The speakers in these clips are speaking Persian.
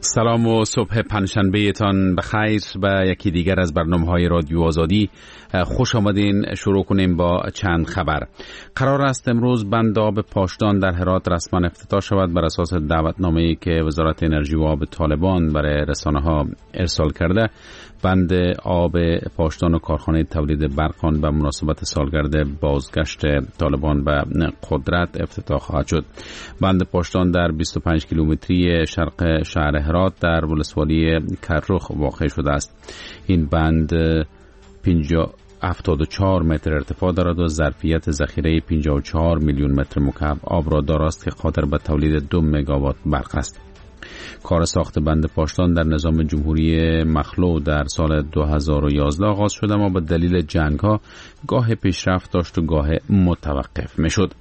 سلام و صبح پنجشنبه تان بخیر و یکی دیگر از برنامه‌های رادیو آزادی. خوش آمدین. شروع کنیم با چند خبر. قرار است امروز بند آب پاشدان در هرات رسما افتتاح شود بر اساس دعوتنامه‌ای که وزارت انرژی و آب طالبان برای رسانه‌ها ارسال کرده. بند آب پاشدان و کارخانه تولید برق آن به مناسبت سالگرد بازگشت طالبان به قدرت افتتاح خواهد شد. بند پاشدان در 25 کیلومتری شرق شهر هرات در ولسوالی کرخ واقع شده است. این بند 74 متر ارتفاع دارد و ظرفیت ذخیره 54 میلیون متر مکعب آب را دارد که قادر به تولید 2 مگاوات برق است. کار ساخت بند پاشدان در نظام جمهوری مخلوع در سال 2011 آغاز شد، اما به دلیل جنگ‌ها گاه پیشرفت داشت و گاه متوقف می‌شد.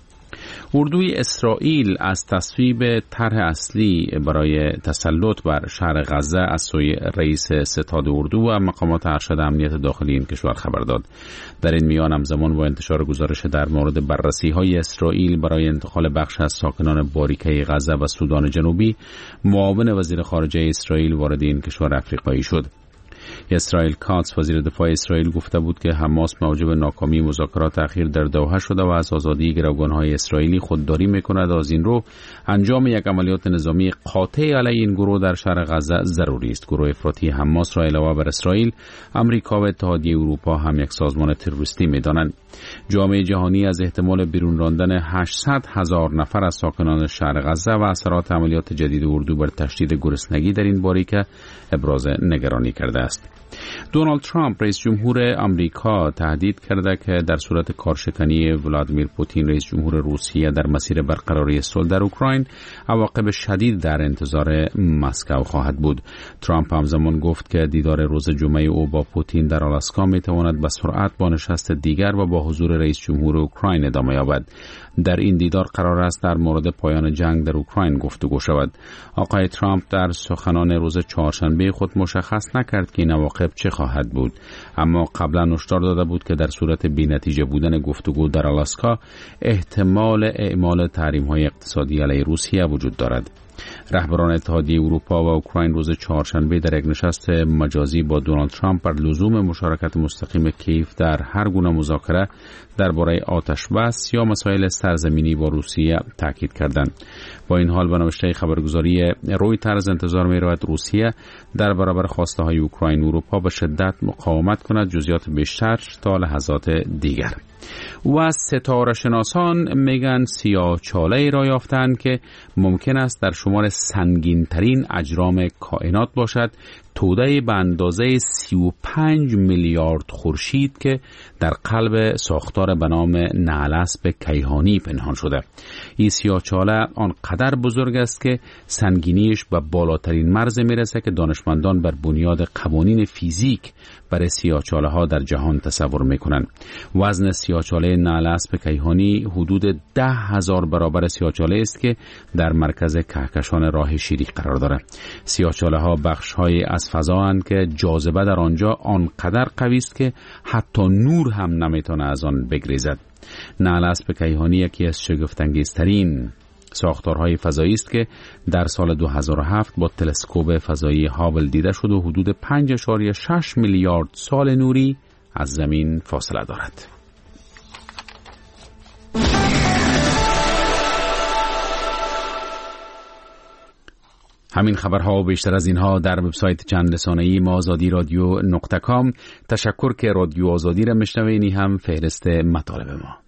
اردوی اسرائیل از تصویب طرح اصلی برای تسلط بر شهر غزه از سوی رئیس ستاد اردو و مقامات ارشد امنیت داخلی این کشور خبر داد. در این میان همزمان با انتشار گزارش در مورد بررسی‌های اسرائیل برای انتقال بخش از ساکنان باریکه غزه و سودان جنوبی، معاون وزیر خارجه اسرائیل وارد این کشور افریقایی شد. اسرائیل کاتس وزیر دفاع اسرائیل گفته بود که حماس موجب ناکامی مذاکرات اخیر در دوحه شده و از آزادی گروگان‌های اسرائیلی خودداری می‌کند. از این رو انجام یک عملیات نظامی قاطع علیه این گروه در شهر غزه ضروری است. گروه افراطی حماس را علاوه بر اسرائیل، آمریکا و اتحادیه اروپا هم یک سازمان تروریستی می‌دانند. جامعه جهانی از احتمال بیرون راندن 800,000 نفر از ساکنان شهر غزه و اثرات عملیات جدید اردو بر تشدید گرسنگی در این باریکه ابراز نگرانی کرده است. دونالد ترامپ رئیس جمهور آمریکا تهدید کرده که در صورت کارشکنی ولادیمیر پوتین رئیس جمهور روسیه در مسیر برقراری صلح در اوکراین، عواقب شدید در انتظار مسکو خواهد بود. ترامپ همزمان گفت که دیدار روز جمعه او با پوتین در آلاسکا میتواند به سرعت با نشست دیگر و با حضور رئیس جمهور اوکراین ادامه یابد. در این دیدار قرار است در مورد پایان جنگ در اوکراین گفتگو شود. آقای ترامپ در سخنان روز چهارشنبه خود مشخص نکرد که این عواقب چه خواهد بود، اما قبلا هشدار داده بود که در صورت بی‌نتیجه بودن گفتگو در آلاسکا احتمال اعمال تحریم‌های اقتصادی علیه روسیه وجود دارد. رهبران اتحادیه اروپا و اوکراین روز چهارشنبه در یک نشست مجازی با دونالد ترامپ بر لزوم مشارکت مستقیم کیف در هر گونه مذاکره درباره آتش بس یا مسائل سرزمینی با روسیه تاکید کردند. با این حال به نوشته خبرگزاری رویترز انتظار می‌رود روسیه در برابر خواسته‌های اوکراین و اروپا به شدت مقاومت کند. جزئیات بیشتر تا لحظات دیگر. و ستاره شناسان میگن سیاه‌چاله‌ای را یافتند که ممکن است در شمار سنگین‌ترین اجرام کائنات باشد، توده به اندازه 35 میلیارد خورشید که در قلب ساختار به نام نعل‌اسب کیهانی پنهان شده. این سیاه‌چاله آنقدر بزرگ است که سنگینیش به بالاترین مرز میرسه که دانشمندان بر بنیاد قوانین فیزیک برای سیاه‌چاله‌ها در جهان تصور میکنند. وزن سیاه‌چاله نعل‌اسب کیهانی حدود 10,000 برابر سیاه‌چاله است که در مرکز کهکشان راه شیری قرار دارد. سیاه‌چاله‌ها بخش‌های از فضااند که جاذبه در آنجا آنقدر قوی است که حتی نور هم نمیتونه از آن بگریزد. نعل‌اسب کیهانی یکی از شگفت‌انگیزترین ساختارهای فضایی است که در سال 2007 با تلسکوپ فضایی هابل دیده شد و حدود 5.6 میلیارد سال نوری از زمین فاصله دارد. همین خبرها و بیشتر از اینها در وبسایت چند رسانه‌ای ما azadi-radio.com. تشکر که رادیو آزادی را میشنوین. هم فهرست مطالب ما.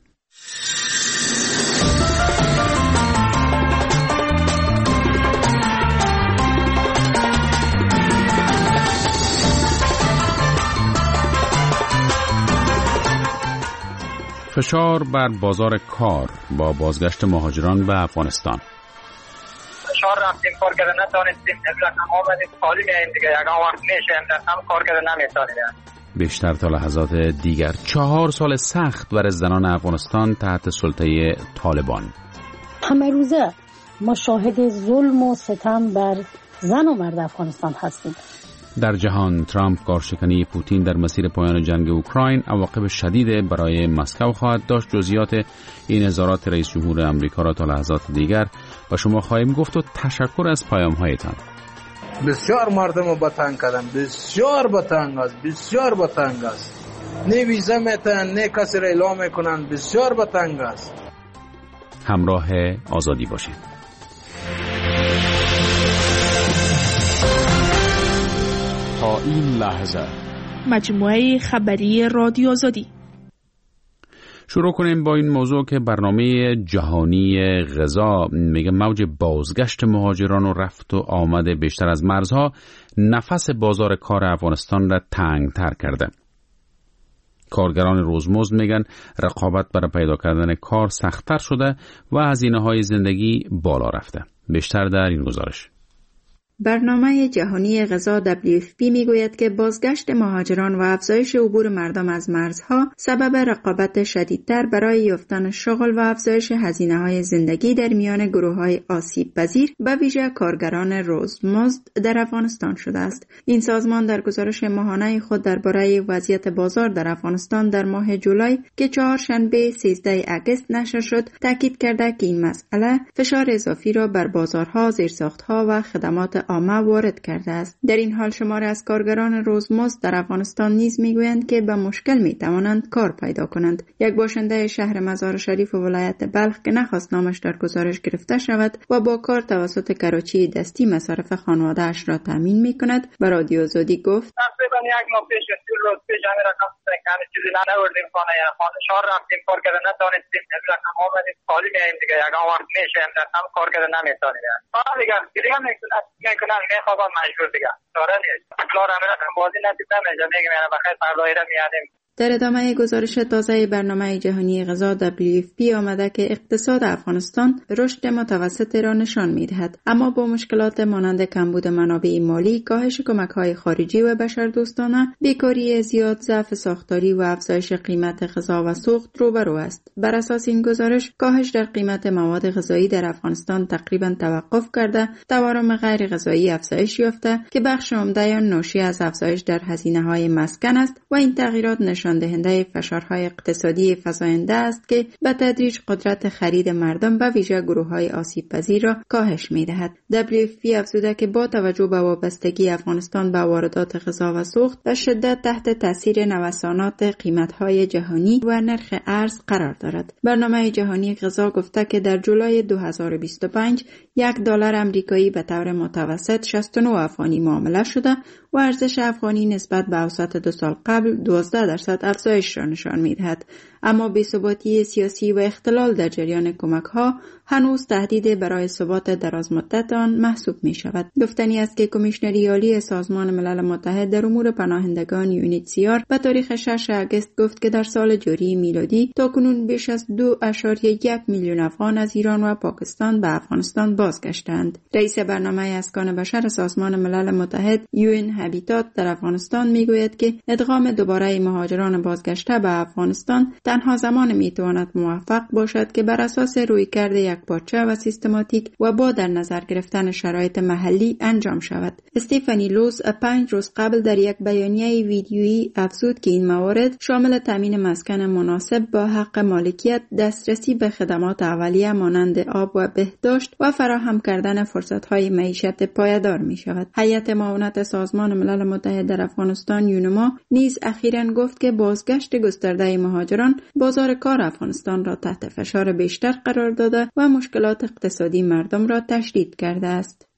فشار بر بازار کار با بازگشت مهاجران به افغانستان. فشار رفتیم کار کرده نتونستیم، رقم آمدیم خالی میاییم دیگه، یکم وقت میشیم در هم کار کرده نمیتونیم. بیشتر تا لحظات دیگر. 4 سال سخت برای زنان افغانستان تحت سلطه طالبان. همه روزه ما شاهد ظلم و ستم بر زن و مرد افغانستان هستیم. در جهان ترامپ کارشکنی پوتین در مسیر پایان جنگ اوکراین عواقب شدید برای مسکو خواهد داشت. جزئیات این اظهارات رئیس جمهور آمریکا را تا لحظات دیگر با شما خواهیم گفت و تشکر از پیام‌هایتان. بسیار مردم به تنگ کردن، بسیار به تنگ است، بسیار به تنگ است. نه ویزا میتن، نه کسی را اعلام میکنن، بسیار به تنگ است. همراه آزادی باشید. تا این لحظه مجموعه خبری رادیو آزادی. شروع کنیم با این موضوع که برنامه جهانی غذا میگه موج بازگشت مهاجران و رفت و آمد بیشتر از مرزها نفس بازار کار افغانستان را تنگ‌تر کرده. کارگران روزمزد میگن رقابت برای پیدا کردن کار سخت‌تر شده و هزینه‌های زندگی بالا رفته. بیشتر در این گزارش. برنامه جهانی غذا WFP میگوید که بازگشت مهاجران و افزایش عبور مردم از مرزها سبب رقابت شدیدتر برای یافتن شغل و افزایش هزینه‌های زندگی در میان گروه‌های آسیب پذیر به ویژه کارگران روزمزد در افغانستان شده است. این سازمان در گزارش ماهانه خود درباره وضعیت بازار در افغانستان در ماه جولای که چهارشنبه 13 اگست نشر شد تاکید کرده که این مسئله فشار اضافی را بر بازارها، زیرساخت‌ها و خدمات عامه وارد کرده است. در این حال شماری از کارگران روزمزد در افغانستان نیز میگویند که به مشکل میتوانند کار پیدا کنند. یک باشنده شهر مزار شریف و ولایت بلخ که نخواست نامش در گزارش گرفته شود و با کار توسط کراچی دستی مصارف خانواده‌اش را تامین میکند به رادیو آزادی گفت: تقریبا یک ماه پیش روز پیش همین رقم کمی چیزی نوردیم خانه شهر رفتیم کار کردن نتونستیم رقم آمدیم خالی میایم دیگه یکان وقت میشه هم کار کردن نمیتونیم دیگه دیگه میکنن میخوابم مجبور دیگه داره نیست کار همین رقم بازی نتیب نمیشه میگم یعنی بخیر فردایره میادیم. در ادامه گزارش تازه برنامه جهانی غذا WFP آمده که اقتصاد افغانستان رشد متوسط را نشان می‌دهد، اما با مشکلات مانند کمبود منابع مالی، کاهش کمک‌های خارجی و بشردوستانه، بیکاری زیاد، ضعف ساختاری و افزایش قیمت غذا و سوخت روبرو است. بر اساس این گزارش، کاهش در قیمت مواد غذایی در افغانستان تقریباً توقف کرده، تورم غیر غذایی افزایش یافته که بخش عمده آن ناشی از افزایش در هزینه‌های مسکن است و این تغییرات نشان دهنده فشارهای اقتصادی فزاینده است که به تدریج قدرت خرید مردم به ویژه گروه‌های آسیب پذیر را کاهش می‌دهد. WFP افزوده که با توجه به وابستگی افغانستان به واردات غذا و سوخت و شدت تحت تاثیر نوسانات قیمت‌های جهانی و نرخ ارز قرار دارد. برنامه جهانی غذا گفته که در جولای 2025 $1 آمریکایی به طور متوسط 69 افغانی معامله شده و ارزش افغانی نسبت به اوسط 2 سال قبل 12% افزایش را نشان می‌دهد. اما بی‌ثباتی سیاسی و اختلال در جریان کمک‌ها هنوز تهدید برای ثبات درازمدت آن محسوب می‌شود. گفتنی است که کمیشنری عالی سازمان ملل متحد در امور پناهندگان UNHCR به تاریخ 6 اگست گفت که در سال جاری میلادی تاکنون بیش از 2.1 میلیون افغان از ایران و پاکستان به افغانستان بازگشتند. رئیس برنامه اسکان بشر سازمان ملل متحد UN هابیتات در افغانستان میگوید که ادغام دوباره مهاجران بازگشته به افغانستان تنها زمان میتواند موفق باشد که بر اساس رویکرد یکپارچه و سیستماتیک و با در نظر گرفتن شرایط محلی انجام شود. استیفانی لوز 5 روز قبل در یک بیانیه ویدیویی افزود که این موارد شامل تامین مسکن مناسب با حق مالکیت، دسترسی به خدمات اولیه مانند آب و بهداشت و فراهم کردن فرصت‌های معیشت پایدار می‌شود. هیئت معاونت سازمان ملل متحد در افغانستان یونما نیز اخیراً گفت که بازگشت گسترده مهاجران بازار کار افغانستان را تحت فشار بیشتر قرار داده و مشکلات اقتصادی مردم را تشدید کرده است.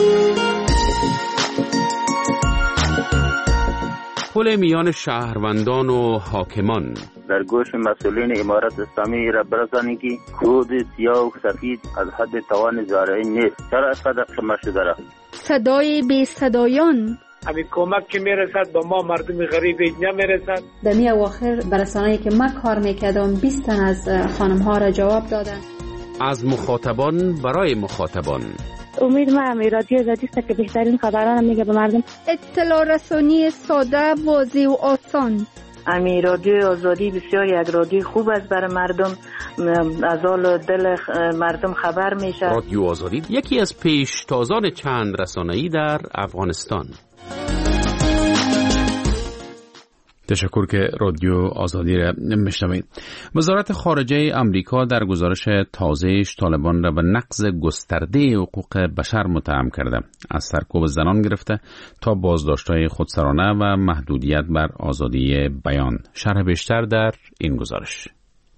پل میان شهروندان و حاکمان در گوش مسئولین امارت اسلامی را برسانید که کود سیاه و سفید از حد توان زارعی نیست. چرا صدق شما شده را؟ صدای بی صدایان همین کمک که میرسد به ما مردم غریب نمیرسد. در می اواخر برسانه‌ای که من کار میکردم 20 تن از خانم ها را جواب دادن. از مخاطبان برای مخاطبان. امید من رادیو آزادی است که بهترین خبران میگه به مردم. اطلاع رسانی ساده، واضح و آسان. امی رادیو آزادی بسیار یک رادیو خوب است برای مردم، از حال دل مردم خبر میشه. رادیو آزادی یکی از پیشتازان چند رسانه‌ای در افغانستان. تشکر که رادیو آزادی را میشنوید. وزارت خارجه امریکا در گزارش تازه‌اش طالبان را به نقض گسترده حقوق بشر متهم کرده، از سرکوب زنان گرفته تا بازداشت‌های خودسرانه و محدودیت بر آزادی بیان. شرح بیشتر در این گزارش.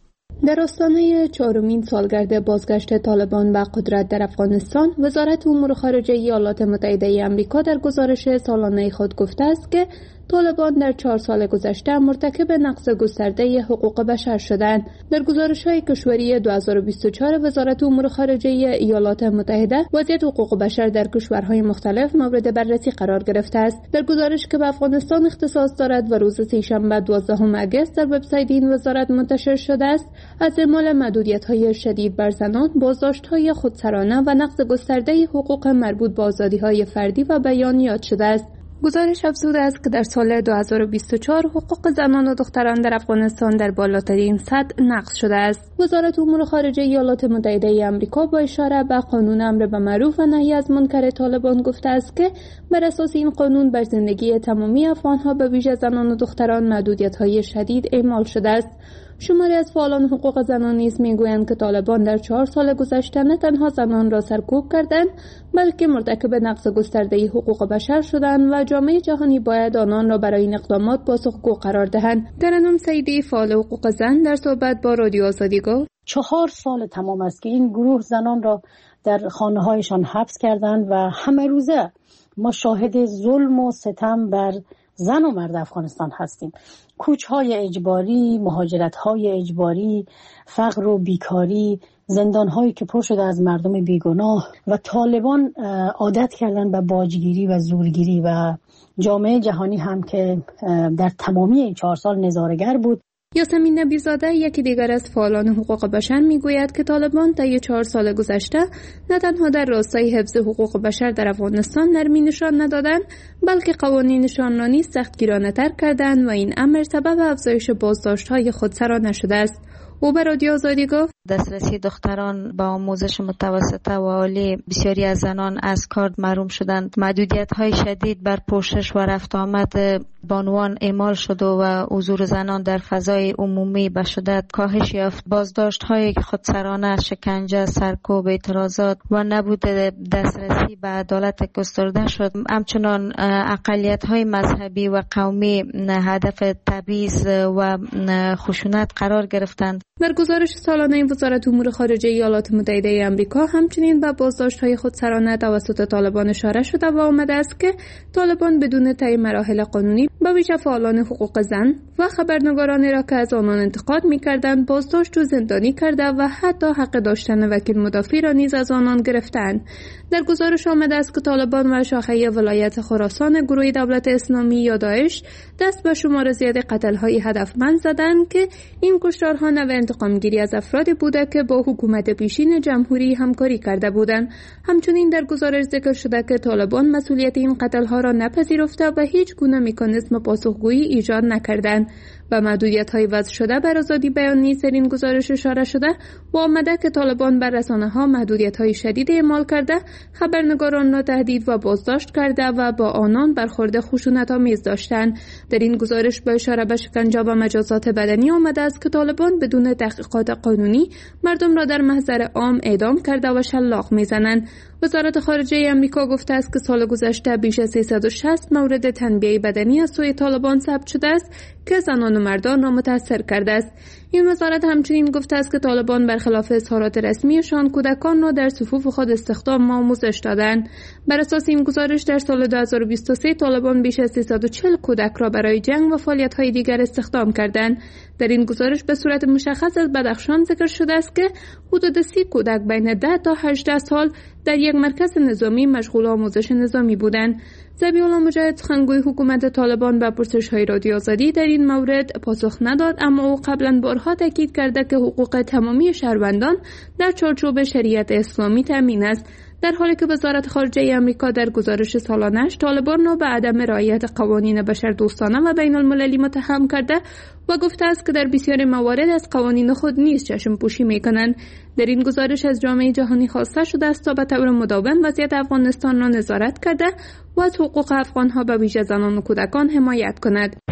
در آستانه 4مین سالگرد بازگشت طالبان به قدرت در افغانستان، وزارت امور خارجه ایالات متحده آمریکا در گزارش سالانه خود گفته است که طالبان در 4 سال گذشته مرتکب نقض گسترده حقوق بشر شدند. در گزارش‌های کشوری 2024 وزارت امور خارجه ایالات متحده وضعیت حقوق بشر در کشورهای مختلف مورد بررسی قرار گرفته است. در گزارش که به افغانستان اختصاص دارد و روز سه‌شنبه 12 آگوست در وبسایت این وزارت منتشر شده است، از اعمال محدودیت‌های شدید بر زنان، بازداشت‌های خودسرانه و نقض گسترده حقوق مربوط به آزادی‌های فردی و بیان یاد شده است. گزارش افزوده است که در سال 2024 حقوق زنان و دختران در افغانستان در بالاترین سطح نقض شده است. وزارت امور خارجه ایالات متحده آمریکا با اشاره به قانون امر بالمعروف و نهی از منکر طالبان گفته است که بر اساس این قانون بر زندگی تمامی افغان‌ها به ویژه زنان و دختران محدودیت‌های شدید اعمال شده است. شماری از فعالان حقوق زنان نیز میگویند که طالبان در 4 سال گذشته نه تنها زنان را سرکوب کردند، بلکه مرتکب نقض گسترده حقوق بشر شدند و جامعه جهانی باید آنان را برای این اقدامات پاسخگو قرار دهند. ترنم سیدی، فعال حقوق زن، در صحبت با رادیو آزادی گفت 4 سال تمام است که این گروه زنان را در خانه‌هایشان حبس کردند و همه روزه ما شاهد ظلم و ستم بر زن و مرد افغانستان هستیم. کوچ‌های اجباری، مهاجرت‌های اجباری، فقر و بیکاری، زندان‌هایی که پر شده از مردم بیگناه و طالبان عادت کردن به باجگیری و زورگیری و جامعه جهانی هم که در تمامی این 4 سال نظاره‌گر بود. یاسمین نبی‌زاده، یکی دیگر از فعالان حقوق بشر، میگوید که طالبان طی 4 سال گذشته نه تنها در راستای حفظ حقوق بشر در افغانستان نرمی نشان ندادند، بلکه قوانینشان را نیز سختگیرانه‌تر کردند و این امر سبب افزایش بازداشت‌های خودسرانه شده است. او به رادیو آزادی گفت دسترسی دختران با آموزش متوسطه و عالی، بسیاری از زنان از کار محروم شدند. محدودیت‌های شدید بر پوشش و رفت آمد بانوان اعمال شد و حضور زنان در فضای عمومی به شدت کاهش یافت. بازداشت‌های خودسرانه، شکنجه، سرکوب، اعتراضات و نبود دسترسی به عدالت گسترده شد. همچنان اقلیت‌های مذهبی و قومی هدف تبعیض و خشونت قرار گرفتند. در گزارش سالانه وزارت امور خارجه ایالات متحده آمریکا همچنین به بازداشت‌های خودسرانه توسط طالبان اشاره شده و آمده است که طالبان بدون طی مراحل قانونی به ویژه فعالان حقوق زن و خبرنگارانی را که از آنان انتقاد می‌کردند بازداشت و زندانی کرده و حتی حق داشتن وکیل مدافع را نیز از آنان گرفتند. در گزارش آمده است که طالبان و شاخه ولایت خراسان گروه دولت اسلامی یا داعش دست به شمار زیاد قتل‌های هدفمند زدند که این کشتارها نوع انتقامگیری از افرادی بوده که با حکومت پیشین جمهوری همکاری کرده بودند. همچنین در گزارش ذکر شده که طالبان مسئولیت این قتل‌ها را نپذیرفته و هیچ گونه مکانیزم پاسخگویی ایجاد نکردند. و محدودیت‌های وضع شده بر آزادی بیان نیز در این گزارش اشاره شده و آمده که طالبان بر رسانه‌ها محدودیت‌های شدید اعمال کرده، خبرنگاران را تهدید و بازداشت کرده و با آنان برخورد خشونت‌آمیز داشتند. در این گزارش با اشاره به شکنجه و مجازات بدنی آمده است که طالبان بدون تحقیقات قانونی مردم را در محضر عام اعدام کرده و شلاق می‌زنند. وزارت خارجه آمریکا گفته است که سال گذشته بیش از 360 مورد تنبیه بدنی از سوی طالبان ثبت شده است که زنان و مردان را متاثر کرده است. این وزارت همچنین گفته است که طالبان برخلاف اظهارات رسمیشان کودکان را در صفوف خود استخدام و آموزش دادند. بر اساس این گزارش در سال 2023 طالبان بیش از 340 کودک را برای جنگ و فعالیت‌های دیگر استخدام کردند. در این گزارش به صورت مشخص از بدخشان ذکر شده است که حدود 30 کودک بین 10 تا 18 سال در یک مرکز نظامی مشغول آموزش نظامی بودند. ذبیح‌الله مجاهد، سخنگوی حکومت طالبان، به پرسش‌های رادیو آزادی در این مورد پاسخ نداد، اما او قبلا بارها تاکید کرده که حقوق تمامی شهروندان در چارچوب شریعت اسلامی تامین است، در حالی که وزارت خارجه آمریکا در گزارش سالانه‌اش طالبان را به عدم رعایت قوانین بشردوستانه و بین‌المللی متهم کرده و گفته است که در بسیاری موارد از قوانین خود نیز چشم پوشی می‌کنند. در این گزارش از جامعه جهانی خواسته شده است تا به طور مداوم وضعیت افغانستان را نظارت کرده و از حقوق افغان‌ها به ویژه زنان و کودکان حمایت کند.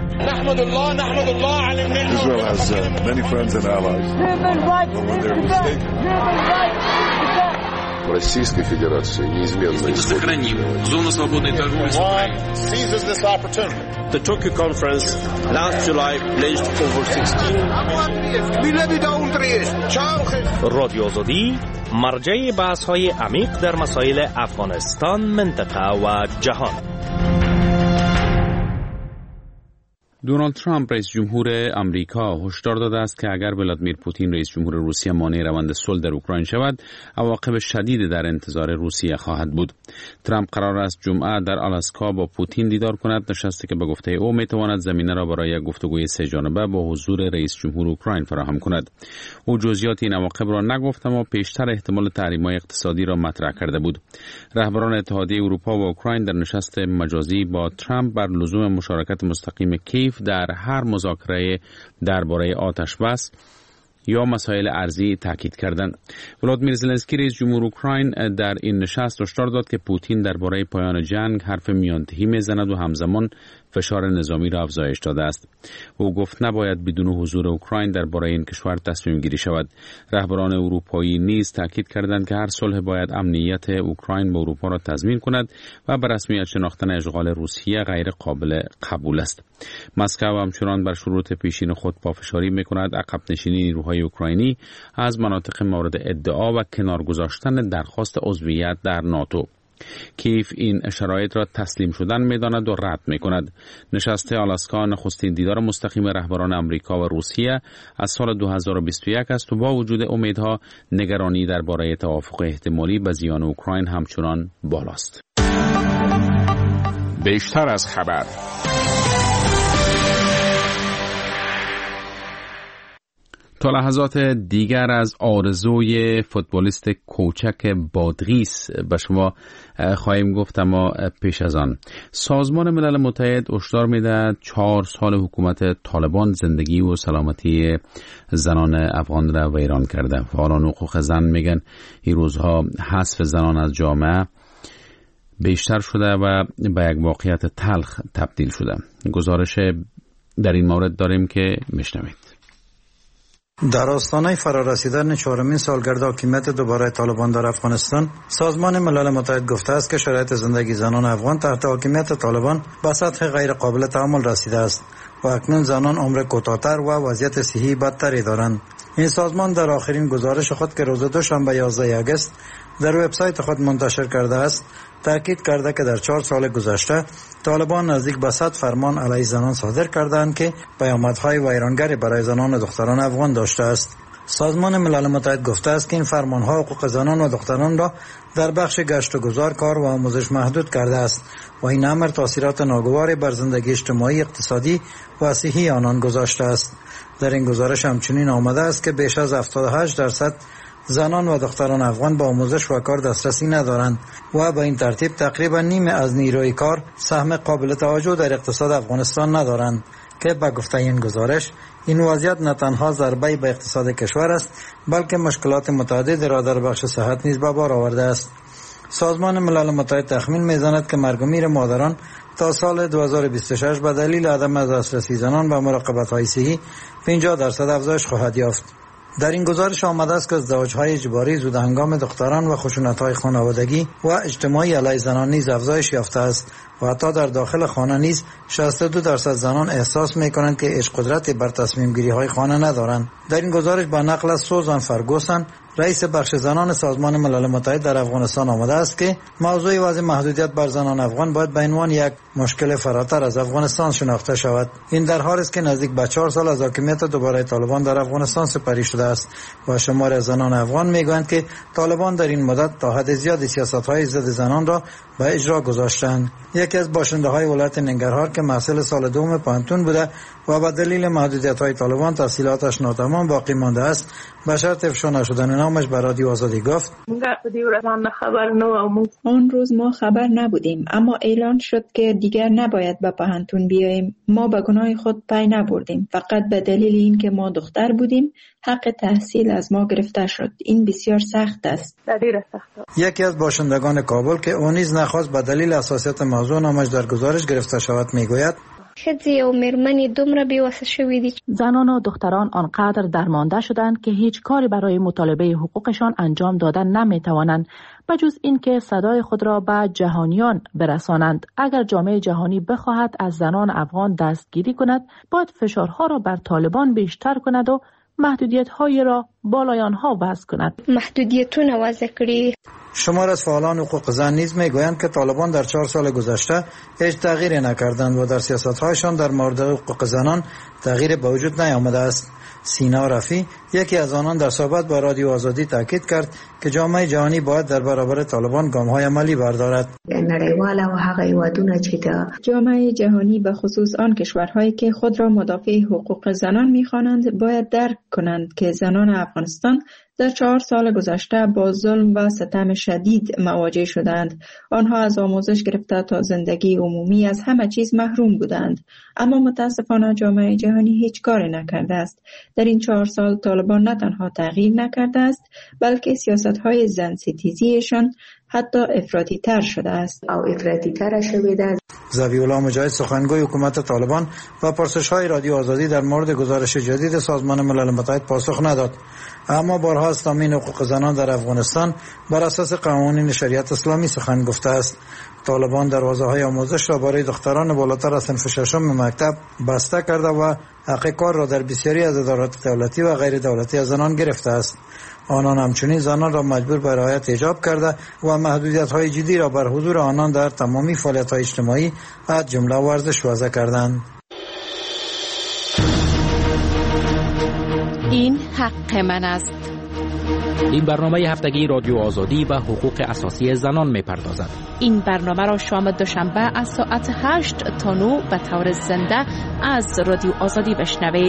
Israel has many friends and allies. Российской Федерации неизменно сохраним зону свободной торговли с Украиной. The Tokyo conference last July pledged over 16 رادیو آزادی مرجع بحث‌های عمیق در مسائل افغانستان، منطقه و جهان. دونالد ترامپ رئیس جمهور آمریکا هشدار داده است که اگر ولادیمیر پوتین رئیس جمهور روسیه مانع روند صلح در اوکراین شود، عواقب شدید در انتظار روسیه خواهد بود. ترامپ قرار است جمعه در آلاسکا با پوتین دیدار کند، نشستی که به گفته او میتواند زمینه را برای گفتگوی سه جانبه با حضور رئیس جمهور اوکراین فراهم کند. او جزئیات این عواقب را نگفت، اما پیشتر احتمال تحریم‌های اقتصادی را مطرح کرده بود. رهبران اتحادیه اروپا و اوکراین در نشست مجازی با ترامپ بر لزوم مشارکت مستقیم کیف در هر مذاکره درباره آتش بس یا مسائل ارضی تاکید کردند. ولادیمیر زلنسکی رئیس جمهور اوکراین در این نشست هشدار داد که پوتین درباره پایان جنگ حرف میانتهی میزند و همزمان فشار نظامی را افزایش داده است. او گفت نباید بدون حضور اوکراین درباره این کشور تصمیم گیری شود. رهبران اروپایی نیز تاکید کردند که هر صلح باید امنیت اوکراین با اروپا را تضمین کند و به رسمیت شناختن اشغال روسیه غیر قابل قبول است. مسکو همچنان بر شروط پیشین خود پافشاری می‌کند عقب نشینی نیروهای اوکراینی از مناطق مورد ادعا و کنار گذاشتن درخواست عضویت در ناتو. کیف این شرایط را تسلیم شدن می‌داند و رد می‌کند. نشست آلاسکا نخستین دیدار مستقیم رهبران آمریکا و روسیه از سال 2021 است و با وجود امیدها نگرانی درباره توافق احتمالی به زیان اوکراین همچنان بالاست. بیشتر از خبر. تا لحظات دیگر از آرزوی فوتبالیست کوچک بادغیس به شما خواهیم گفت، اما پیش از آن سازمان ملل متحد هشدار می‌دهد 4 سال حکومت طالبان زندگی و سلامتی زنان افغان را ویران کرده. فعالان حقوق زن میگن این روزها حذف زنان از جامعه بیشتر شده و به یک واقعیت تلخ تبدیل شده. گزارش در این مورد داریم که میشنوید. در آستانه فرارسیدن 4مین سالگرد حاکمیت دوباره طالبان در افغانستان، سازمان ملل متحد گفته است که شرایط زندگی زنان افغان تحت حاکمیت طالبان به سطح غیر قابل تحمل رسیده است و اکنون زنان عمر کوتاه‌تر و وضعیت صحی بدتری دارند. این سازمان در آخرین گزارش خود که روز دوشنبه 11 آگوست در وبسایت خود منتشر کرده است، تاکید کرده که در 4 سال گذشته طالبان نزدیک به 100 فرمان علیه زنان صادر کردند که پیامدهای ویرانگری برای زنان و دختران افغان داشته است. سازمان ملل متحد گفته است که این فرمانها حقوق زنان و دختران را در بخش گشت و گذار، کار و آموزش محدود کرده است و این امر تاثیرات ناگواری بر زندگی اجتماعی، اقتصادی و صحی آنان گذاشته است. در این گزارش همچنین آمده است که بیش از 78% زنان و دختران افغان با آموزش و کار دسترسی ندارند و به این ترتیب تقریبا نیمه از نیروی کار سهم قابل توجه در اقتصاد افغانستان ندارند که به گفته این گزارش این وضعیت نه تنها ضربه به اقتصاد کشور است بلکه مشکلات متعددی را در بخش صحت نیز به بار آورده است. سازمان ملل متحد تخمین می‌زند که مرگ و میر مادران تا سال 2026 به دلیل عدم دسترسی زنان به مراقبت‌های صحی 50% افزایش خواهد یافت. در این گزارش آمده است که ازدواج‌های اجباری، زود هنگام دختران و خشونت‌های خانوادگی و اجتماعی علیه زنان نیز افزایش یافته است و حتی در داخل خانه نیز 62% زنان احساس می‌کنند که هیچ قدرتی بر تصمیم گیری‌های خانه ندارند. در این گزارش با نقل از سوزان فرگوسن، رئیس بخش زنان سازمان ملل متحد در افغانستان آمده است که موضوع وضع محدودیت بر زنان افغان باید به عنوان یک مشکل فراتر از افغانستان شناخته شود. این در حالی است که نزدیک به 4 سال از حاکمیت دوباره طالبان در افغانستان سپری شده است و شمار از زنان افغان میگویند که طالبان در این مدت تا حد زیادی سیاست‌های ضد زنان را به اجرا گذاشتند. یکی از باشنده‌های ولایت ننگرهار که محصل سال دوم پانتون بوده و به دلیل محدودیت‌های طالبان تحصیلاتش ناتمام باقی مانده است، به شرط افشا نشدن نامش به رادیو آزادی گفت: آن روز ما خبر نبودیم، اما اعلان شد که دیگر نباید به پانتون بیاییم. ما به گناه خود پی نبردیم، فقط به دلیل اینکه ما دختر بودیم حق تحصیل از ما گرفته شد. این بسیار سخت است. یکی از باشندگان کابل که او نیز نخواست به دلیل حساسیت موضوع نامش در گزارش گرفته شود میگوید: خزی و مرمنی دومره بیوسه شوی دی. زنان و دختران آنقدر درمانده شدند که هیچ کاری برای مطالبه حقوقشان انجام دادن نمیتوانند بجز اینکه صدای خود را به جهانیان برسانند. اگر جامعه جهانی بخواهد از زنان افغان دستگیری کند، باید فشارها را بر طالبان بیشتر کند و محدودیت‌های را بالای آنها وضع کند. محدودیتونه وضع کړي. شمار از فعالان حقوق زن نیز میگویند که طالبان در 4 سال گذشته هیچ تغییری نکردند و در سیاست‌هایشان در مورد حقوق زنان تغییری به وجود نیامده است. سینا رفی یکی از آنان در صحبت با رادیو آزادی تاکید کرد که جامعه جهانی باید در برابر طالبان گام‌های عملی بردارد. نړیواله او هغه هیوادونه چې د جامعه جهانی به خصوص آن کشورهایی که خود را مدافع حقوق زنان می‌خوانند باید درک کنند که زنان افغانستان در 4 سال گذشته با ظلم و ستم شدید مواجه شدند. آنها از آموزش گرفته تا زندگی عمومی از همه چیز محروم بودند. اما متاسفانه جامعه جهانی هیچ کاری نکرده است. در این 4 سال طالبان نه تنها تغییر نکرده است بلکه سیاست‌های زن ستیزیشان حتی افراطی تر شده است او افراطی تر شده است. ذبیح الله مجاهد سخنگوی حکومت طالبان و پرسش‌های رادیو آزادی در مورد گزارش جدید سازمان ملل متحد پاسخ نداد. اما بارها از تامین حقوق زنان در افغانستان بر اساس قوانین شریعت اسلامی سخن گفته است. طالبان دروازه‌های آموزش را برای دختران بالاتر از صنف ششم مکتب بسته کرده و حق کار را در بسیاری از ادارات دولتی و غیر دولتی از زنان گرفته است. آنان همچنین زنان را مجبور به رعایت حجاب کرده و محدودیت‌های جدی را بر حضور آنان در تمامی فعالیت‌های اجتماعی از جمله ورزش وضع کردند. این حق من است. این برنامه هفتگی رادیو آزادی و حقوق اساسی زنان می‌پردازد. این برنامه را شام دوشنبه از ساعت 8 تا 9 به طور زنده از رادیو آزادی بشنوید.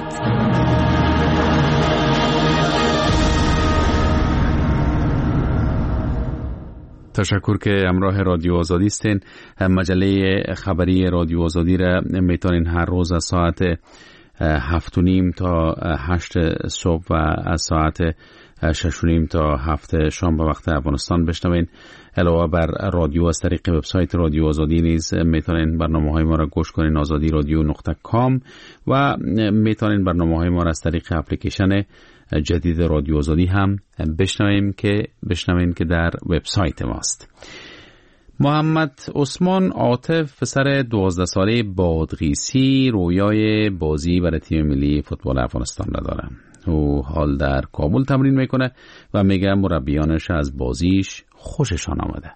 تشکر که همراه رادیو آزادی هستین. مجله خبری رادیو آزادی را میتونین هر روز از ساعت 7:30 تا 8 صبح و از ساعت 6:30 تا 7 شام به وقت افغانستان بشنوین. علاوه بر رادیو از طریق وبسایت رادیو آزادی نیز میتونین برنامه‌های ما را گوش کنین azadiradyo.com و میتونین برنامه‌های ما را از طریق اپلیکیشن جدید رادیو آزادی هم بشنوین که در وبسایت ماست. محمد عثمان عاطف پسر 12 ساله بادغیسی رویای بازی برای تیم ملی فوتبال افغانستان را داره. او حال در کابل تمرین میکنه و میگه مربیانش از بازیش خوششان آمده.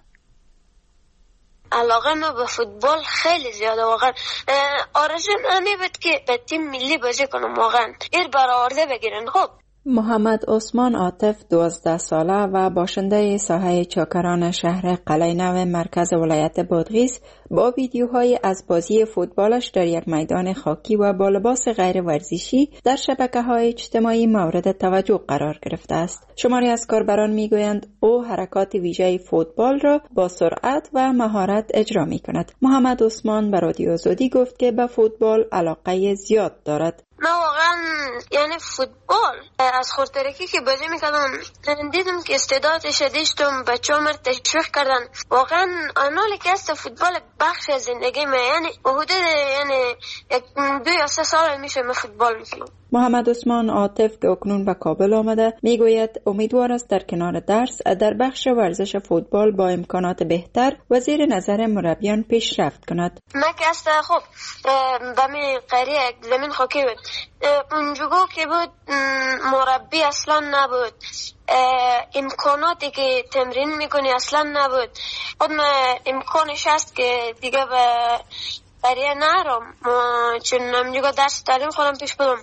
علاقه ما به فوتبال خیلی زیاده واقعا. آرزوم همین بود که به تیم ملی بازی کنم واقعا. این برآورده بگیرن. خب محمد عثمان عاطف 12 ساله و باشنده ساحه چاکران شهر قلعه نو مرکز ولایت بادغیس با ویدیوهای از بازی فوتبالش در یک میدان خاکی و با لباس غیر ورزشی در شبکه‌های اجتماعی مورد توجه قرار گرفته است. شماری از کاربران میگویند او حرکات ویژه فوتبال را با سرعت و مهارت اجرا می‌کند. محمد عثمان به رادیو آزادی گفت که به فوتبال علاقه زیاد دارد. من واقعا یعنی فوتبال از خورترکی که بازی میکردم دیدم که استعدادش داشتم، بچه‌ها مرا تشویق کردن. واقعا آنالی که است فوتبال بخش از زندگی من، یعنی حدود یعنی 2 یا 3 سال میشه من فوتبال میکنم. محمد عثمان عاطف که اکنون به کابل آمده میگوید امیدوار است در کنار درس در بخش ورزش فوتبال با امکانات بهتر و زیر نظر مربیان پیشرفت کند. من که است خب به می قریه زمین خاکی بود، اونجا که بود مربی اصلا نبود، امکاناتی که تمرین میکنی اصلا نبود. خود من امکانش هست که دیگه به برای نرم چون نمیگه درس تعلیم خودم پیش بدم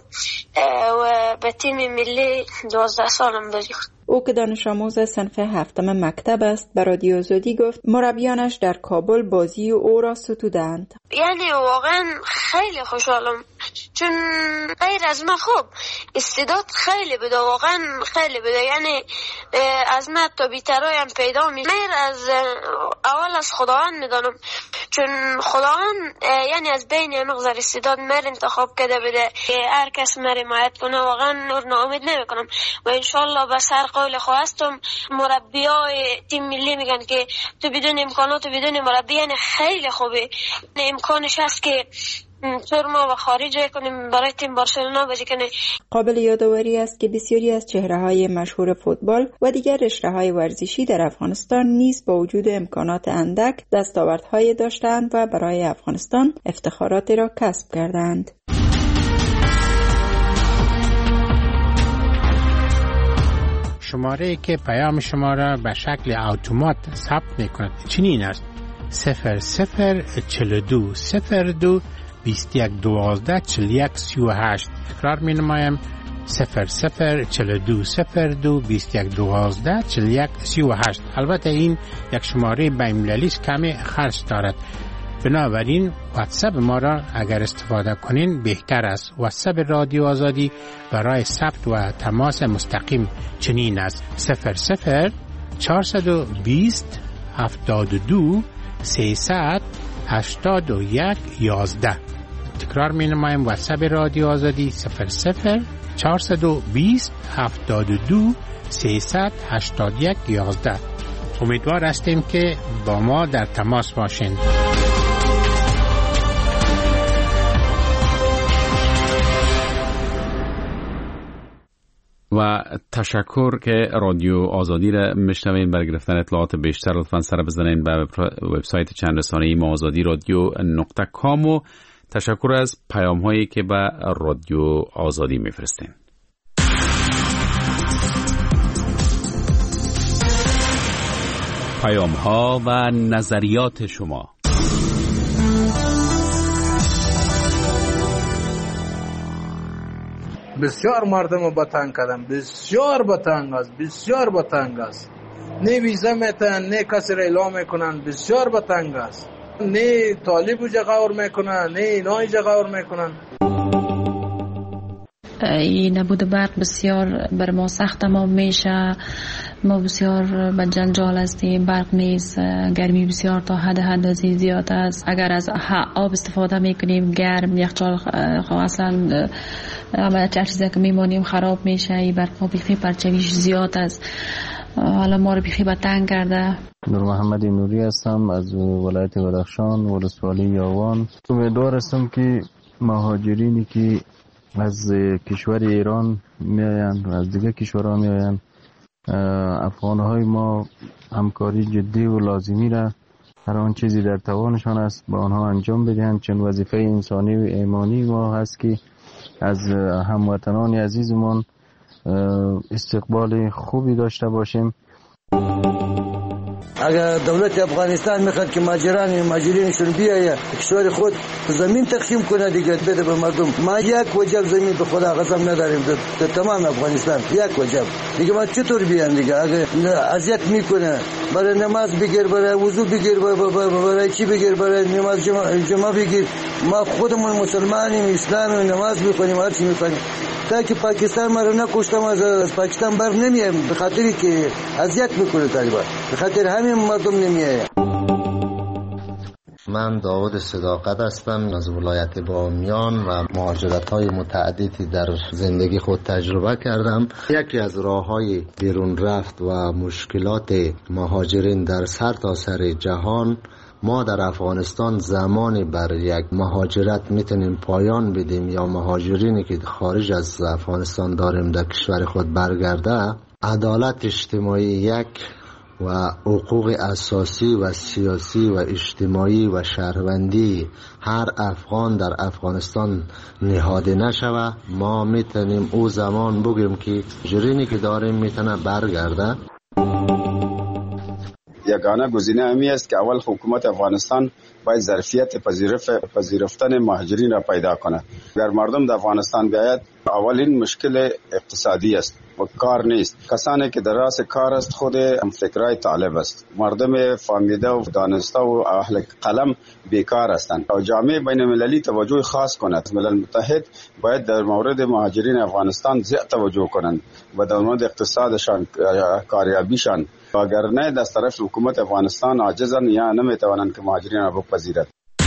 و به تیم ملی 12 سالم بازی. او که دانش آموز صنف 7 مکتب است به رادیو آزادی گفت مربیانش در کابل بازی او را ستودند. یعنی واقعا خیلی خوشحالم چون غیر از من خوب استعداد خیلی بده، واقعا خیلی بده، یعنی از من تا بیترایم پیدا میشه. من از اول از خداوند میدانم چون خداوند یعنی از بین مقدار استعداد من انتخاب کرده بده که هر کس من حمایت کنه. واقعا ناامید نمیکنم و انشالله به سر قول خواستم. مربیای تیم ملی میگن که تو بدون امکانات و بدون مربی یعنی خیلی خوبه. امکانش هست که طور ما به خارج کنیم برای تیم بارسلونا بازی کنیم. قابل یادآوری است که بسیاری از چهره‌های مشهور فوتبال و دیگر رشته‌های ورزشی در افغانستان نیز با وجود امکانات اندک دستاوردهای داشتند و برای افغانستان افتخاراتی را کسب کردند. شماره که پیام شما را به شکل اتومات ثبت می‌کند چنین است: 0042 02 21 12 41 38. تکرار می‌نمایم: 0042 02 21 12 41 38. البته این یک شماره بین‌المللی است، کمی خرج دارد، بنابراین واتساپ ما را اگر استفاده کنین بهتر است. واتساپ رادیو آزادی برای ثبت و تماس مستقیم چنین است: 00 420 72 381 11. تکرار می نمایم: واتساپ رادیو آزادی 00 420 72 381 11. امیدوار هستیم که با ما در تماس باشین. و تشکر که رادیو آزادی را میشنوین. برای گرفتن اطلاعات بیشتر لطفاً سر بزنین به وبسایت چند رسانه‌ای ما azadi.com و تشکر از پیام هایی که به رادیو آزادی میفرستین. پیام ها و نظریات شما. بسیار مردم با تنگ کردن، بسیار با تنگ است، بسیار با تنگ است. نه ویزا میتن، نه کسی را اعلام میکنن، بسیار با تنگ است. نه طالب و جغور میکنن، نه اینا جغور میکنن. این نبود برق بسیار بر ما سخت تمام میشه. ما بسیار به جنجال هستیم. برق نیست، گرمی بسیار تا حد زیاد است. اگر از آب استفاده میکنیم گرم، یخچال اصلا هر چیزی که میمانیم خراب میشه. این برق ما بیخی پرچویش زیاد است. حالا ما رو بیخی به تنگ کرده. نور محمد نوری هستم از ولایت بدخشان، ولسوالی یاوان. امیدوار هستم که مهاجرینی که از کشور ایران میآیند و از دیگه کشورها میآیند، افغانهای ما همکاری جدی و لازمی را هر آن چیزی در توانشان است با آنها انجام بدهند، چون وظیفه انسانی و ایمانی ما هست که از هموطنان عزیزمان استقبال خوبی داشته باشیم. اگر دولت افغانستان میخواد که مهاجرینشون بیایه کشور خود زمین تقسیم کنه دیگه بده به مردم. ما یک وجب زمین به خدا قسم نداریم در تمام افغانستان، یک وجب دیگه. ما چطور بیان دیگه؟ اگر اذیت میکنه برای نماز بگیر، برای وضو بگیر، برای چی بگیر، برای نماز جمعه بگیر. ما خودمون مسلمانیم، اسلام نماز میخونیم، هر چی میکنیم. تا که پاکستان ما رو نکشتم از پاکستان بر نمیایم به خاطری که اذیت میکنه طالبان، به خاطر همین مردم نمیایه. من داود صداقت هستم از ولایت بامیان و مهاجرت‌های متعددی در زندگی خود تجربه کردم. یکی از راه‌های بیرون رفت و مشکلات مهاجرین در سرتاسر جهان، ما در افغانستان زمانی بر یک مهاجرت میتونیم پایان بدیم یا مهاجرینی که خارج از افغانستان داریم در کشور خود برگرده، عدالت اجتماعی یک و حقوق اساسی و سیاسی و اجتماعی و شهروندی هر افغان در افغانستان نهاده نشوه، ما میتونیم او زمان بگیم که مهاجرینی که داریم میتونه برگرده. یگانه گزینه همی است که اول حکومت افغانستان باید ظرفیت پذیرفتن مهاجرین را پیدا کند. اگر مردم در افغانستان بیاید، اولین مشکل اقتصادی است و کار نیست. کسانی که در راس کار است خود فکرای طالب است. مردم فهمیده و دانسته و اهل قلم بیکار هستند. و جامعه بین المللی توجه خاص کند. ملل متحد باید در مورد مهاجرین افغانستان زیاد توجه کنند و در مورد اقتصادشان، کاریابیشان. اگر نه دست طرف حکومت افغانستان عاجزن یا نمیتوانند که مهاجرین را بپذیرد.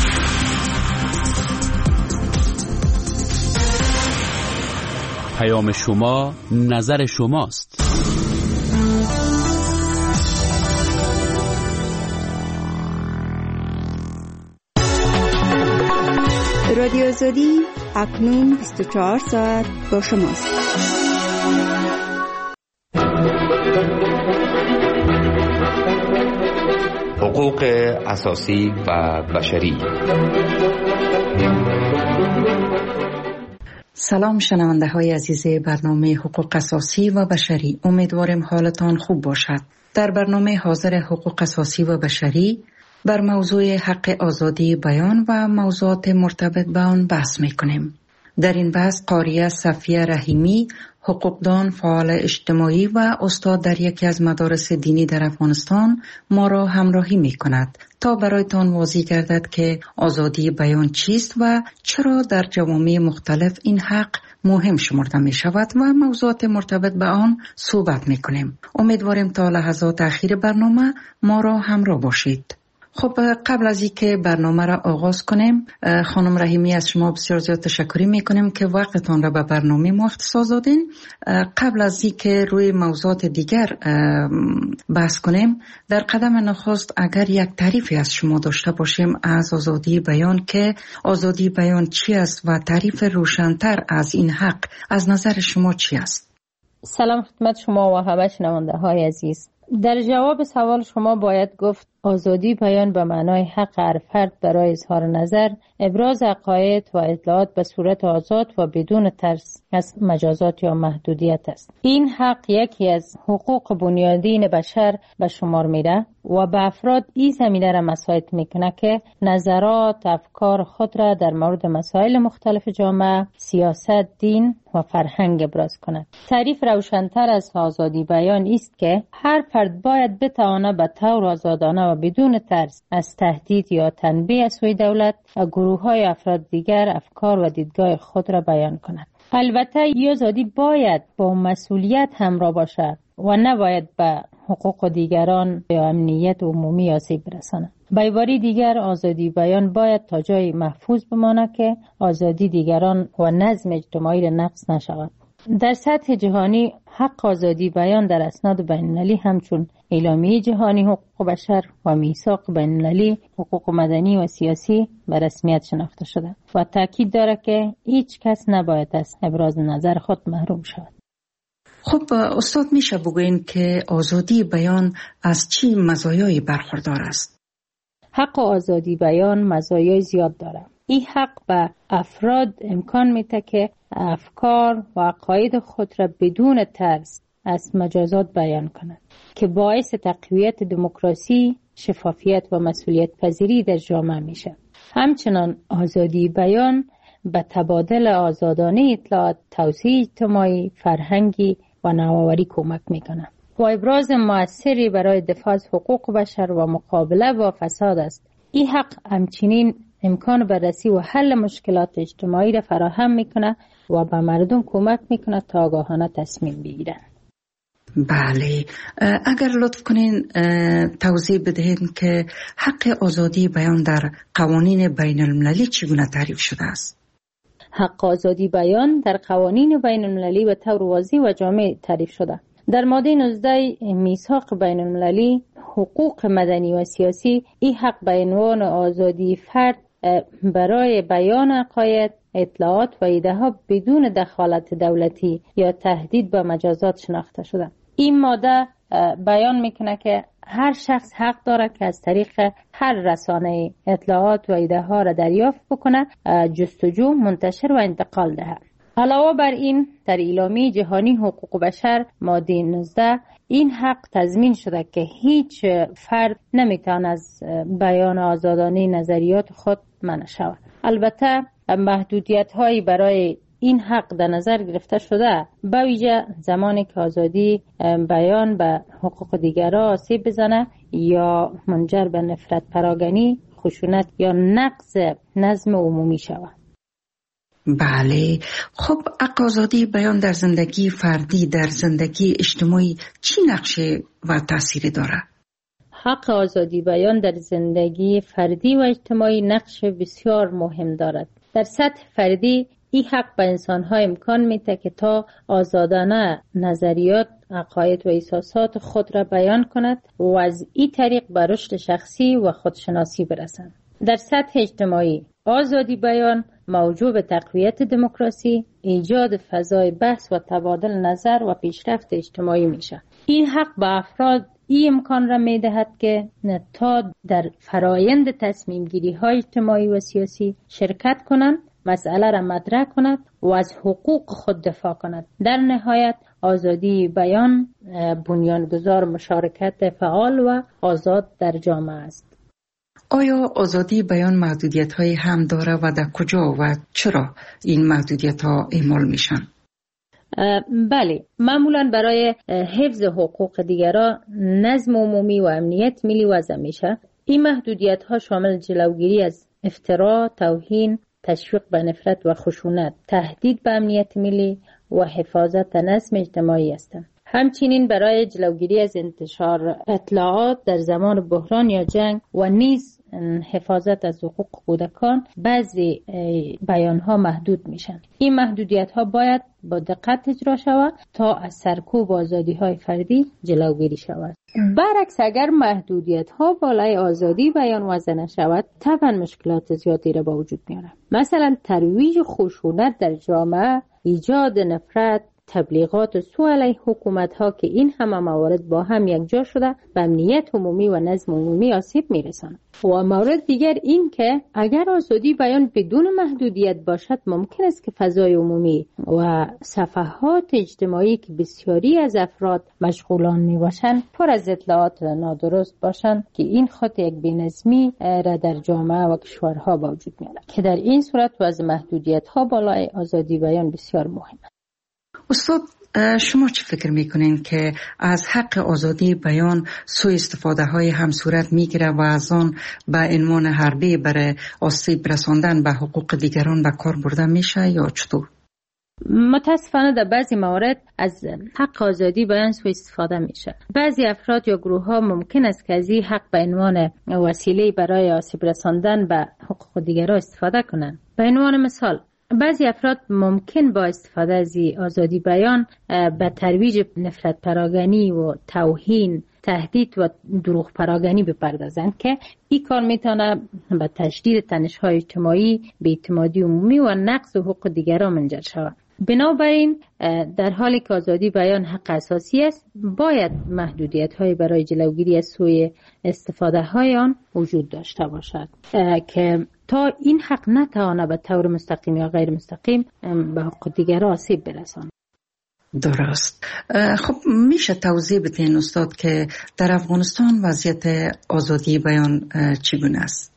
پیام شما نظر شماست. رادیو آزادی اکنون 24 ساعت با شماست. حقوق اساسی و بشری. سلام شنونده های عزیز برنامه حقوق اساسی و بشری، امیدواریم حالتان خوب باشد. در برنامه حاضر حقوق اساسی و بشری بر موضوع حق آزادی بیان و موضوعات مرتبط به آن بحث می‌کنیم. در این بحث قاریه صفیه رحیمی، حقوقدان، فعال اجتماعی و استاد در یکی از مدارس دینی در افغانستان ما را همراهی می‌کند تا برایتان واضح گردد که آزادی بیان چیست و چرا در جوامع مختلف این حق مهم شمرده می شود و موضوعات مرتبط به آن صحبت می کنیم. امیدواریم تا لحظات اخیر برنامه ما را همراه باشید. خب قبل از اینکه برنامه را آغاز کنیم، خانم رحیمی از شما بسیار زیاد تشکر میکنیم که وقتتان را به برنامه ما اختصاص دادین. قبل از اینکه روی موضوعات دیگر بحث کنیم، در قدم نخست اگر یک تعریفی از شما داشته باشیم از آزادی بیان، که آزادی بیان چی است و تعریف روشن‌تر از این حق از نظر شما چی است؟ سلام خدمت شما و همه شنونده های عزیز. در جواب سوال شما باید گفت آزادی بیان به معنای حق هر فرد برای اظهار نظر، ابراز عقاید و اطلاعات به صورت آزاد و بدون ترس از مجازات یا محدودیت است. این حق یکی از حقوق بنیادین بشر به شمار میره و به افراد این زمینه را مساعد میکنه که نظرات، افکار خود را در مورد مسائل مختلف جامعه، سیاست، دین و فرهنگ ابراز کند. تعریف روشن‌تر از آزادی بیان است که هر فرد باید بتواند به طور آزادانه و بدون ترس از تهدید یا تنبیه از سوی دولت و گروه‌های افراد دیگر افکار و دیدگاه خود را بیان کند. البته این آزادی باید با مسئولیت همراه باشد و نباید به حقوق دیگران یا امنیت عمومی آسیب برساند. به عبارت دیگر آزادی بیان باید تا جای محفوظ بماند که آزادی دیگران و نظم اجتماعی را نقض نشود. در سطح جهانی حق آزادی بیان در اسناد بین‌المللی همچون اعلامیه جهانی حقوق بشر و میثاق بین‌المللی حقوق مدنی و سیاسی به رسمیت شناخته شده و تاکید دارد که هیچ کس نباید از ابراز نظر خود محروم شود. خب استاد، میشه بگوین که آزادی بیان از چی مزایایی برخوردار است؟ حق آزادی بیان مزایای زیاد دارد. این حق به افراد امکان میده که افکار و عقاید خود را بدون ترس از مجازات بیان کنند که باعث تقویت دموکراسی، شفافیت و مسئولیت پذیری در جامعه میشه. همچنان آزادی بیان به تبادل آزادانه اطلاعات، توسعه اجتماعی، فرهنگی و نوآوری کمک میکنه و ابراز موثری برای دفاع از حقوق بشر و مقابله با فساد است. این حق همچنین امکان بررسی و حل مشکلات اجتماعی را فراهم میکنه و به مردم کمک میکنه تا آگاهانه تصمیم بگیرن. بله، اگر لطف کنین توضیح بدهید که حق آزادی بیان در قوانین بین المللی چگونه تعریف شده است؟ حق آزادی بیان در قوانین بین المللی به طور واضح و جامع تعریف شده. در ماده 19 میثاق بین المللی حقوق مدنی و سیاسی این حق به عنوان آزادی فرد برای بیان عقاید، اطلاعات و ایده ها بدون دخالت دولتی یا تهدید به مجازات شناخته شده. این ماده بیان میکنه که هر شخص حق داره که از طریق هر رسانه اطلاعات و ایده ها را دریافت بکنه، جستجو، منتشر و انتقال دهد. علاوه بر این در اعلامیه جهانی حقوق بشر ماده 19 این حق تضمین شده که هیچ فرد نمیتونه از بیان آزادانه نظریات خود منع شود. البته محدودیت هایی برای این حق در نظر گرفته شده، به ویژه زمانی که آزادی بیان به حقوق دیگران آسیب بزنه یا منجر به نفرت پراگنی، خشونت یا نقض نظم عمومی شود. بله، خب حق آزادی بیان در زندگی فردی، در زندگی اجتماعی چی نقشه و تأثیری داره؟ حق آزادی بیان در زندگی فردی و اجتماعی نقش بسیار مهم دارد. در سطح فردی این حق به انسان‌ها امکان میده که تا آزادانه نظریات، عقاید و احساسات خود را بیان کند و از این طریق به رشد شخصی و خودشناسی برسند. در سطح اجتماعی آزادی بیان موجب تقویت دموکراسی، ایجاد فضای بحث و تبادل نظر و پیشرفت اجتماعی میشه. این حق به افراد این امکان را میدهد که تا در فرایند تصمیم گیری های اجتماعی و سیاسی شرکت کنند، مسئله را مطرح کند و از حقوق خود دفاع کند. در نهایت آزادی بیان بنیانگذار مشارکت فعال و آزاد در جامعه است. آیا آزادی بیان محدودیت های هم داره و در کجا و چرا این محدودیت ها اعمال میشن؟ بله، معمولا برای حفظ حقوق دیگران، نظم عمومی و امنیت ملی وضع میشه. این محدودیت ها شامل جلوگیری از افترا، توهین، تشویق به نفرت و خشونت، تهدید به امنیت ملی و حفاظت نظم اجتماعی هستند. همچنین برای جلوگیری از انتشار اطلاعات در زمان بحران یا جنگ و نیز حفاظت از حقوق کودکان بعضی بیانها محدود میشن. این محدودیت ها باید با دقت اجرا شود تا از سرکوب آزادی های فردی جلوگیری شود. برعکس اگر محدودیت ها بالای آزادی بیان وضع نشود، طبعا مشکلات زیادی را به وجود میاره. مثلا ترویج خشونت در جامعه، ایجاد نفرت، تبلیغات سوء علیه حکومت ها که این همه موارد با هم یکجا شده به امنیت عمومی و نظم عمومی آسیب میرسند. و مورد دیگر این که اگر آزادی بیان بدون محدودیت باشد، ممکن است که فضای عمومی و صفحات اجتماعی که بسیاری از افراد مشغولان می باشند پر از اطلاعات نادرست باشند که این خود یک بی‌نظمی را در جامعه و کشورها با وجود میارد که در این صورت وضع محدودیت ها بالای آزادی بیان بسیار مهم است. استاد، شما چه فکر میکنین که از حق آزادی بیان سوء استفاده های هم صورت میگیره و از آن به عنوان حربه برای آسیب رساندن به حقوق دیگران به کار برده میشه یا چطور؟ متاسفانه در بعضی موارد از حق آزادی بیان سوء استفاده میشه. بعضی افراد یا گروه ها ممکن است که از این حق به عنوان وسیله برای آسیب رساندن به حقوق دیگران استفاده کنند. به عنوان مثال، بعضی افراد ممکن با استفاده از آزادی بیان به ترویج نفرت پراگنی و توهین، تهدید و دروغ پراگنی بپردازند که این کار میتونه به تشدید تنش‌های اجتماعی، بی‌اعتمادی عمومی و نقض حقوق دیگران منجر شود. بنابراین در حالی که آزادی بیان حق اساسی است، باید محدودیت‌های برای جلوگیری از سوء استفاده های آن وجود داشته باشد که تا این حق نتواند به طور مستقیم یا غیر مستقیم به حقوق دیگران آسیب برساند. درست. خب میشه توضیح بدین استاد که در افغانستان وضعیت آزادی بیان چگونه است؟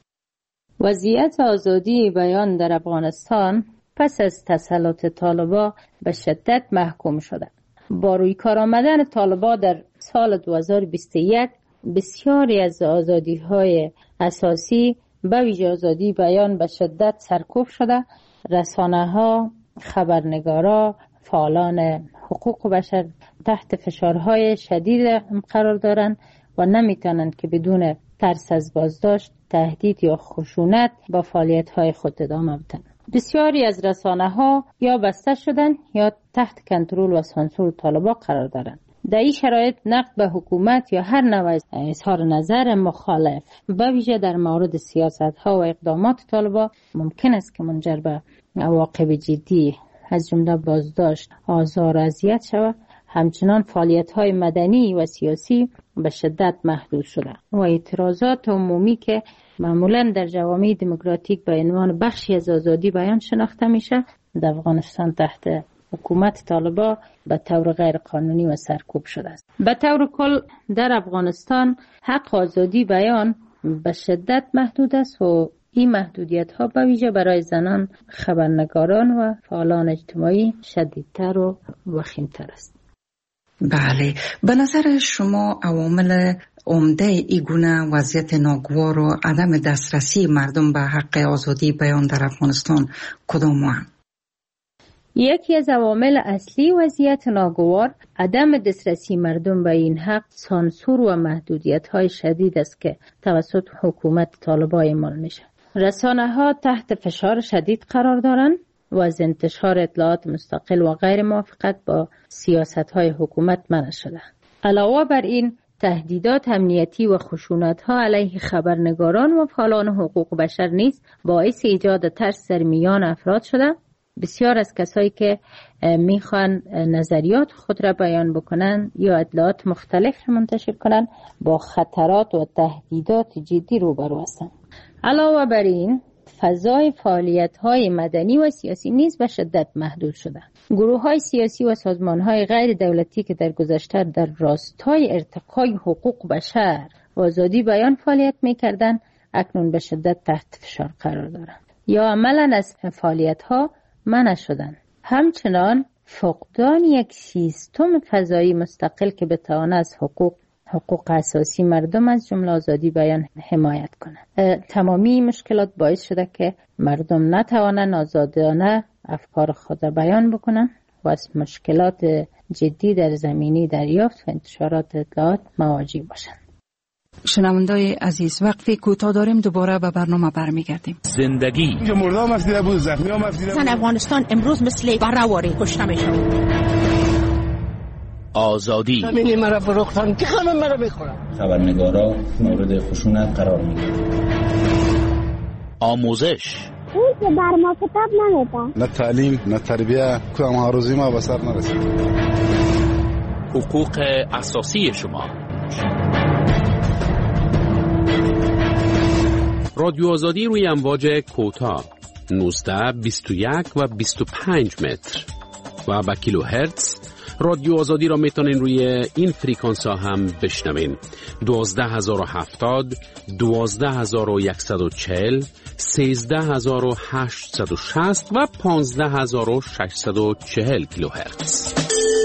وضعیت آزادی بیان در افغانستان پس از تسلط طالبان به شدت محکوم شده. با روی کار آمدن طالبان در سال 2021 بسیاری از آزادی‌های اساسی به ویژه آزادی بیان به شدت سرکوب شده. رسانه‌ها، خبرنگارا، فعالان حقوق بشر تحت فشارهای شدید قرار دارند و نمیتونند که بدون ترس از بازداشت، تهدید یا خشونت با فعالیت‌های خود ادامه بدن. بسیاری از رسانه‌ها یا بسته شدن یا تحت کنترل و سانسور طالبان قرار دارند. در این شرایط نقد به حکومت یا هر نوع اظهار نظر مخالف به ویژه در مورد سیاست‌ها و اقدامات طالبان ممکن است که منجر به عواقب جدی از جمله بازداشت، آزار و اذیت شود. همچنان فعالیت‌های مدنی و سیاسی به شدت محدود شده و اعتراضات عمومی که معمولاً در جوامع دموکراتیک به عنوان بخشی از آزادی بیان شناخته میشه، در افغانستان تحت حکومت طالبان به طور غیر قانونی و سرکوب شده است. به طور کل در افغانستان حق آزادی بیان به شدت محدود است و این محدودیت ها به ویژه برای زنان، خبرنگاران و فعالان اجتماعی شدیدتر و وخیمتر است. بله، به نظر شما عوامل عمده این گونه وضعیت ناگوار و عدم دسترسی مردم به حق آزادی بیان در افغانستان کدام‌اند؟ یکی از عوامل اصلی وضعیت ناگوار عدم دسترسی مردم به این حق سانسور و محدودیت‌های شدید است که توسط حکومت طالبان اعمال میشه. رسانه‌ها تحت فشار شدید قرار دارند و از انتشار اطلاعات مستقل و غیر موافقت با سیاست‌های حکومت منع شده. علاوه بر این تهدیدات امنیتی و خشونت‌ها علیه خبرنگاران و فعالان حقوق بشر نیز باعث ایجاد ترس در میان افراد شده. بسیار از کسایی که میخوان نظریات خود را بیان بکنن یا اطلاعات مختلف را منتشر کنن با خطرات و تهدیدات جدی روبرو هستند. علاوه بر این فضای فعالیت‌های مدنی و سیاسی نیز به شدت محدود شده. گروه‌های سیاسی و سازمان‌های غیر دولتی که در گذشته در راستای ارتقای حقوق بشر و آزادی بیان فعالیت می‌کردند، اکنون به شدت تحت فشار قرار دارند یا عملاً از فعالیت‌ها منع شدند. همچنان فقدان یک سیستم فضایی مستقل که بتواند از حقوق اساسی مردم از جمله آزادی بیان حمایت کنند. تمامی مشکلات باعث شده که مردم نتوانند آزادانه افکار خود را بیان بکنند و از مشکلات جدی در زمینه دریافت و انتشارات اطلاعات مواجه باشند. شنوندای عزیز، وقتی کوتاه داریم دوباره به برنامه برمیگردیم. زندگی زن افغانستان امروز مثل بره‌واره کشته میشن. آزادی همین مرا فروختن که همه مرا میخورن. خبرنگارا مورد خشونت قرار میگیرن. آموزش اون که بر ما کتاب نمیدن. نه تعلیم نه تربیه که هم روزی ما به سر نرسید. حقوق اساسی شما. رادیو آزادی روی امواج کوتاه 19 21 و 25 متر و با کیلو هرتز. رادیو آزادی را میتونین روی این فریکانس ها هم بشنوین. 12070 12140 13860 و 15640 کیلو هرتز.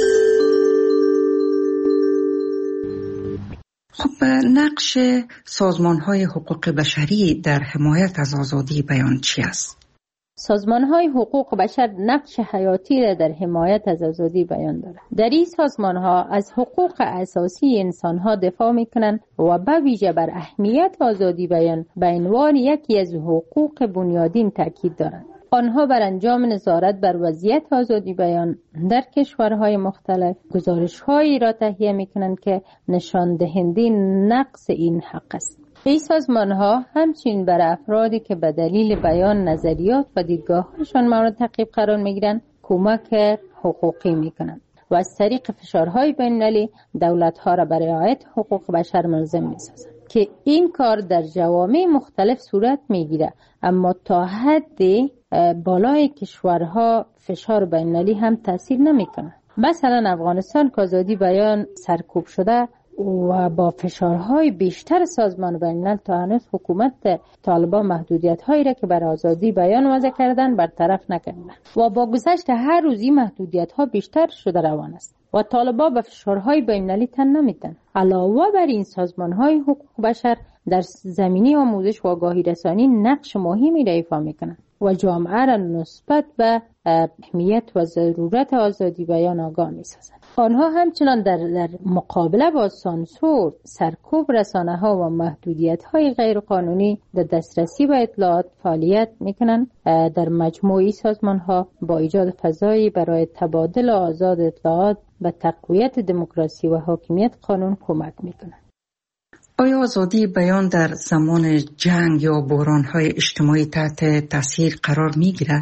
خب نقش سازمان‌های حقوق بشری در حمایت از آزادی بیان چی است؟ سازمان‌های حقوق بشر نقش حیاتی را در حمایت از آزادی بیان دارند. در این سازمان‌ها از حقوق اساسی انسان‌ها دفاع می‌کنند و به ویژه بر اهمیت آزادی بیان به عنوان یکی از حقوق بنیادین تاکید دارند. آنها بر انجام نظارت بر وضعیت آزادی بیان در کشورهای مختلف گزارش‌هایی را تهیه می‌کنند که نشان دهنده نقص این حق است. این سازمان‌ها همچنین بر افرادی که به دلیل بیان نظریات و دیدگاه‌هایشان مورد تعقیب قرار می‌گیرند کمک حقوقی می‌کنند و از طریق فشارهای بین‌المللی دولت‌ها را برای رعایت حقوق بشر ملزم می‌سازند که این کار در جوامع مختلف صورت می‌گیرد، اما تا حدی بالای کشورها فشار بین‌المللی هم تاثیر نمی‌کند. مثلا افغانستان که آزادی بیان سرکوب شده و با فشارهای بیشتر سازمان بین‌الملل تا هنوز حکومت طالبان محدودیت‌هایی را که بر آزادی بیان وضع کردن برطرف نکردند و با گذشت هر روز این محدودیت‌ها بیشتر شده روان است و طالبان به فشارهای بین‌المللی تن نمی‌دهند. علاوه بر این سازمان‌های حقوق بشر در زمینه آموزش و آگاهی رسانی نقش مهمی را ایفا می‌کنند و جامعه را نسبت به اهمیت و ضرورت آزادی بیان آگاه می‌سازند. آنها همچنان در مقابله با سانسور، سرکوب رسانه‌ها و محدودیت‌های غیرقانونی در دسترسی به اطلاعات فعالیت می‌کنند. در مجموعی سازمان‌ها با ایجاد فضایی برای تبادل آزاد اطلاعات و تقویت دموکراسی و حاکمیت قانون کمک می‌کنند. آیا آزادی بیان در زمان جنگ یا بحران‌های اجتماعی تحت تاثیر قرار می‌گیرد؟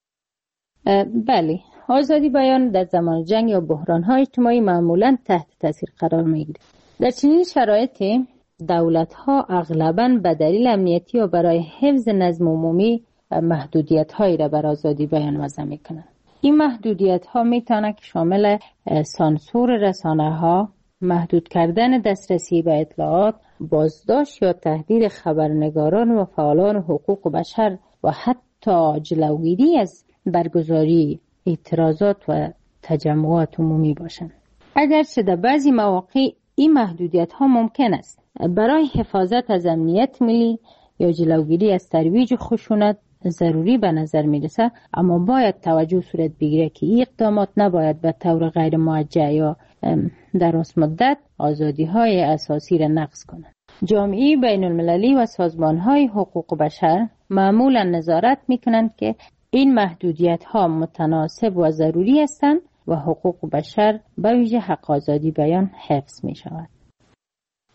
بله، آزادی بیان در زمان جنگ یا بحران‌های اجتماعی معمولاً تحت تاثیر قرار می‌گیرد. در چنین شرایطی دولت‌ها اغلباً به دلیل امنیتی و برای حفظ نظم عمومی محدودیت‌هایی را بر آزادی بیان وضع می‌کنند. این محدودیت‌ها می‌تواند که شامل سانسور رسانه‌ها، محدود کردن دسترسی به اطلاعات، بازداشت یا تهدید خبرنگاران و فعالان حقوق بشر و حتی جلوگیری از برگزاری اعتراضات و تجمعات عمومی باشند. اگرچه در بعضی مواقع این محدودیت‌ها ممکن است برای حفاظت از امنیت ملی یا جلوگیری از ترویج خشونت ضروری به نظر میرسه، اما باید توجه صورت بگیره که این اقدامات نباید به طور غیر موجه یا در راست مدت آزادی‌های اساسی را نقض کنند. جامعه بین المللی و سازمان‌های حقوق بشر معمولاً نظارت می‌کنند که این محدودیت‌ها متناسب و ضروری هستند و حقوق بشر به ویژه حق آزادی بیان حفظ می‌شود.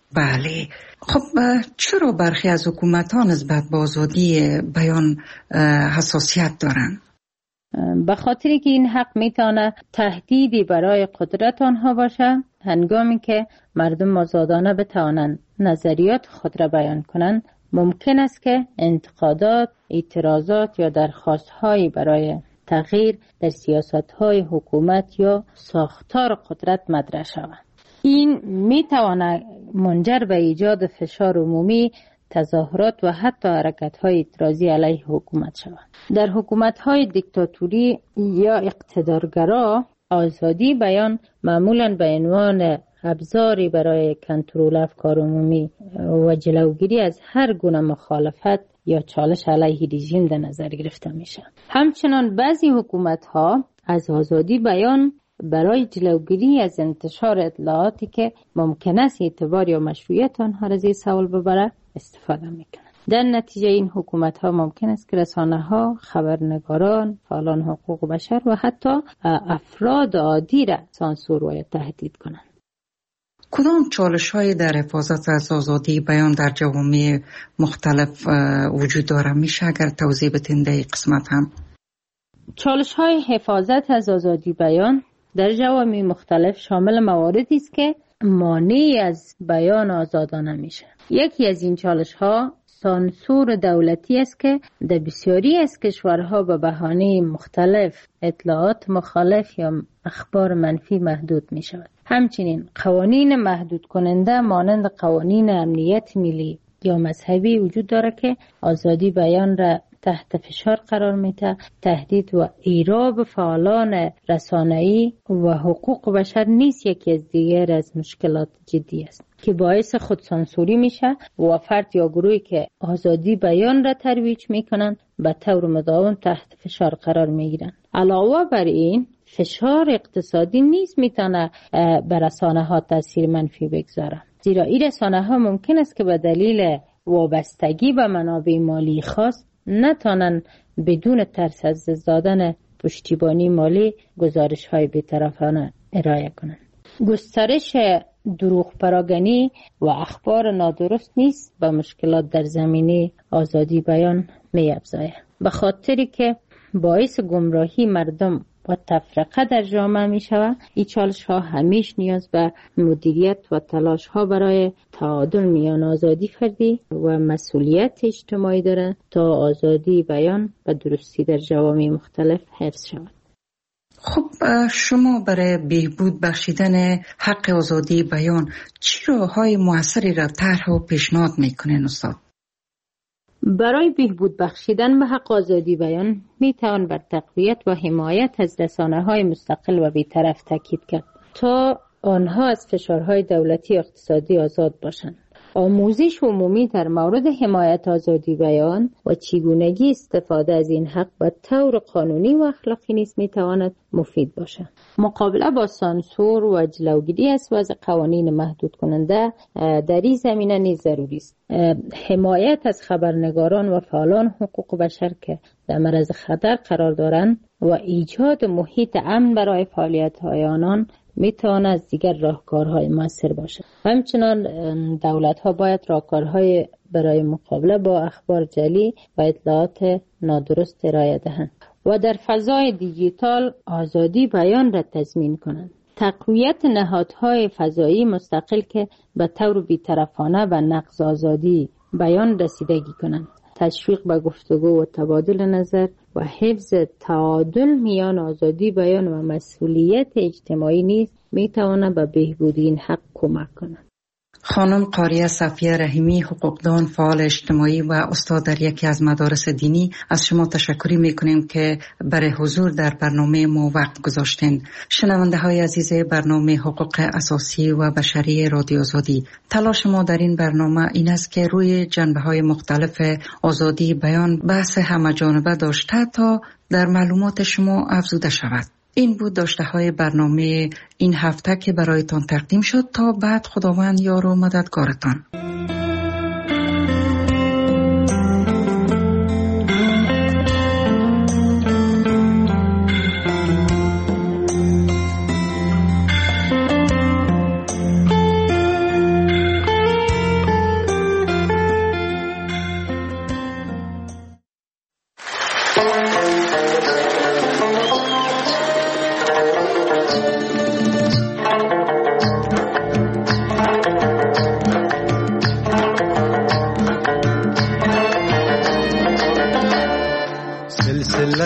بله. خب چرا برخی از حکومت‌ها نسبت به آزادی بیان حساسیت دارند؟ به خاطری که این حق میتونه تهدیدی برای قدرت آنها باشه. هنگامی که مردم آزادانه بتوانند نظریات خود را بیان کنند، ممکن است که انتقادات، اعتراضات یا درخواست‌هایی برای تغییر در سیاست‌های حکومت یا ساختار قدرت مطرح شود. این میتواند منجر به ایجاد فشار عمومی، تظاهرات و حتی حرکت‌های اعتراضی علیه حکومت شود. در حکومت‌های دیکتاتوری یا اقتدارگرا، آزادی بیان معمولاً به عنوان ابزاری برای کنترل افکار عمومی و جلوگیری از هر گونه مخالفت یا چالش علیه رژیم در نظر گرفته میشه. همچنان بعضی حکومت‌ها از آزادی بیان برای جلوگیری از انتشار اطلاعاتی که ممکن است اعتبار یا مشروعیت آنها را زیر سوال ببره استفاده میکنند. در نتیجه این حکومت‌ها ممکن است که رسانه‌ها، خبرنگاران، فعالان حقوق بشر و حتی افراد عادی را سانسور و تهدید کنند. کدام چالش‌هایی در حفاظت از آزادی بیان در جوامع مختلف وجود داره؟ میشه اگر توضیح بدین در این قسمت هم؟ چالش‌های حفاظت از آزادی بیان در جوامع مختلف شامل مواردی است که مانع از بیان آزادانه میشه. یکی از این چالش‌ها سانسور دولتی است که در بسیاری از کشورها به بهانه مختلف اطلاعات مخالف یا اخبار منفی محدود می شود. همچنین قوانین محدود کننده مانند قوانین امنیت ملی یا مذهبی وجود داره که آزادی بیان را تحت فشار قرار میده. تهدید و ایراب فعالان رسانه‌ای و حقوق بشر نیز یکی از دیگر از مشکلات جدی است که باعث خودسانسوری میشه و فرد یا گروهی که آزادی بیان را ترویج میکنن به طور مداوم تحت فشار قرار میگیرن. علاوه بر این فشار اقتصادی نیز میتونه بر رسانه‌ها تاثیر منفی بگذاره، زیرا این رسانه‌ها ممکن است که به دلیل وابستگی به منابع مالی خاص نتوانند بدون ترس از دادن پشتیبانی مالی گزارش‌های بی‌طرفانه ارائه کنند. گسترش دروغ پراگنی و اخبار نادرست نیز به مشکلات در زمینه آزادی بیان می‌افزاید، به خاطری که باعث گمراهی مردم و تفرقه در جامعه می شود. این چالش ها همیش نیاز به مدیریت و تلاش ها برای تعادل میان آزادی فردی و مسئولیت اجتماعی دارد تا آزادی بیان و درستی در جوامع مختلف حفظ شود. خب شما برای بهبود بخشیدن حق آزادی بیان چه راه‌های موثری را طرح و پیشنهاد میکنین استاد؟ برای بهبود بخشیدن به حق آزادی بیان می توان بر تقویت و حمایت از رسانه‌های مستقل و بی‌طرف تاکید کرد تا آنها از فشارهای دولتی و اقتصادی آزاد باشند. آموزش عمومی در مورد حمایت آزادی بیان و چگونگی استفاده از این حق به طور قانونی و اخلاقی نیز می تواند مفید باشد. مقابله با سانسور و جلوگیری از وضع قوانین محدود کننده در این زمینه نیز ضروری است. حمایت از خبرنگاران و فعالان حقوق بشر که در معرض خطر قرار دارند و ایجاد محیط امن برای فعالیت‌های آنان میتواند از دیگر راهکارهای موثر باشد. همچنان دولت‌ها باید راهکارهای برای مقابله با اخبار جعلی و اطلاعات نادرست ارائه دهند و در فضای دیجیتال آزادی بیان را تضمین کنند. تقویت نهادهای فضایی مستقل که به طور بی‌طرفانه به نقض آزادی بیان رسیدگی کنند. تشویق به گفتگو و تبادل نظر و حفظ تعادل میان آزادی بیان و مسئولیت اجتماعی نیز میتواند به بهبود این حق کمک کند. خانم قاریه صفیه رحیمی، حقوقدان، فعال اجتماعی و استاد در یکی از مدارس دینی، از شما تشکر میکنیم که برای حضور در برنامه ما وقت گذاشتین. شنونده های عزیز برنامه حقوق اساسی و بشری رادیو آزادی، تلاش ما در این برنامه این است که روی جنبه های مختلف آزادی بیان بحث همه‌جانبه داشته تا در معلومات شما افزوده شود. این بود داشته های برنامه این هفته که برایتان تقدیم شد. تا بعد خداوند یار و مددگارتان.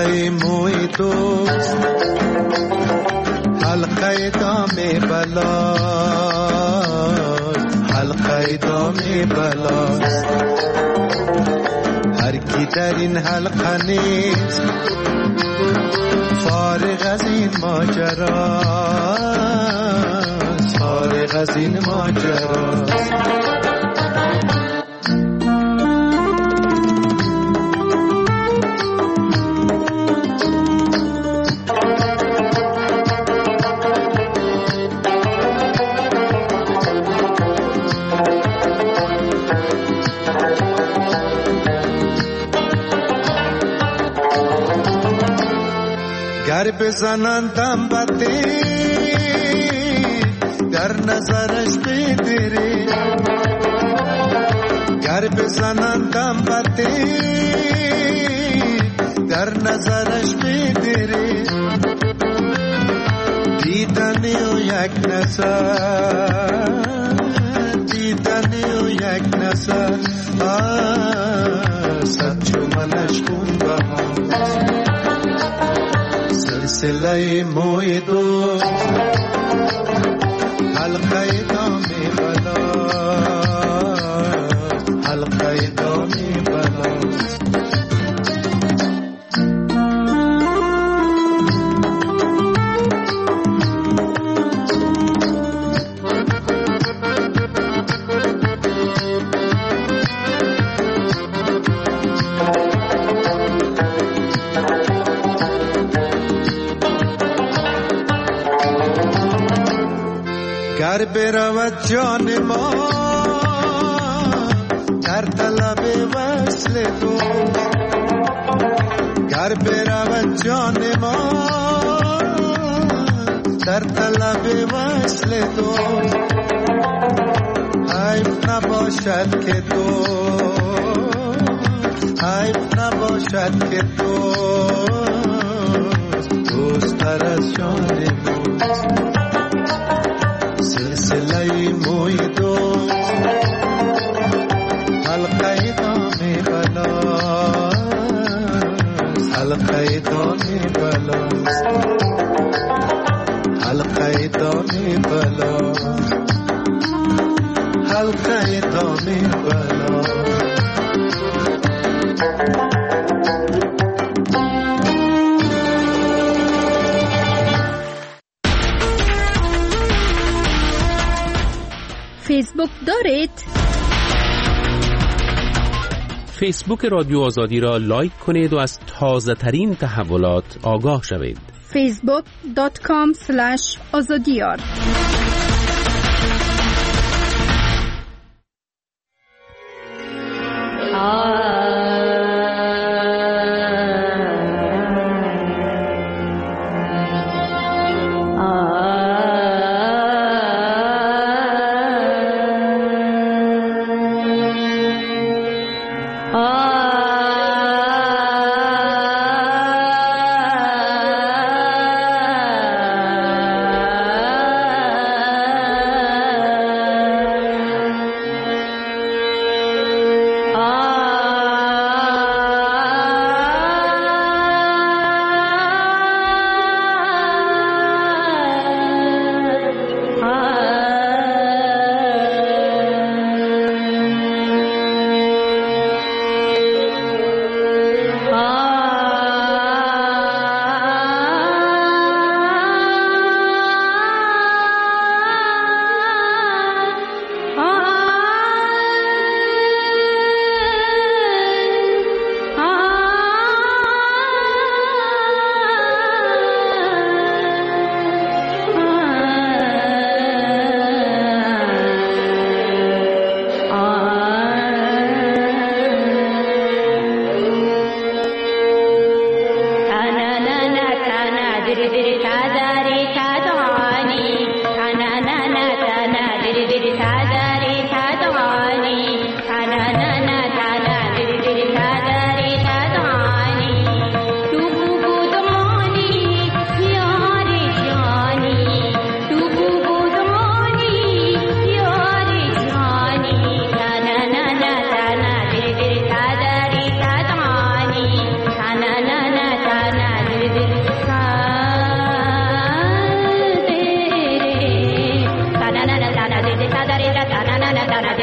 سلسله موی دوست حلقه دام بلاست حلقه دام بلاست هر کی در این حلقه نیست فارغ از این ماجراست فارغ از این ماجراست گر بزنندم بده در نظرش بدره گر بزنندم بده در نظرش بدره دیدنی و یک نظر دیدنی و یک نظر صد چومنش خون بهاست سلسله موی دوست حلقه دام بلاست حلقه دام بلاست گر برود جان ما در طلب وصل تو گر برود جان ما در طلب وصل تو حیف نباشد که تو حیف نباشد که تو دوست‌تر از جان ماست سلسله موی دوست حلقه دام بلاست حلقه دام بلاست حلقه دام بلاست حلقه دام بلاست فیسبوک دارید؟ فیسبوک رادیو آزادی را لایک کنید و از تازه ترین تحولات آگاه شوید. facebook.com/azadiyar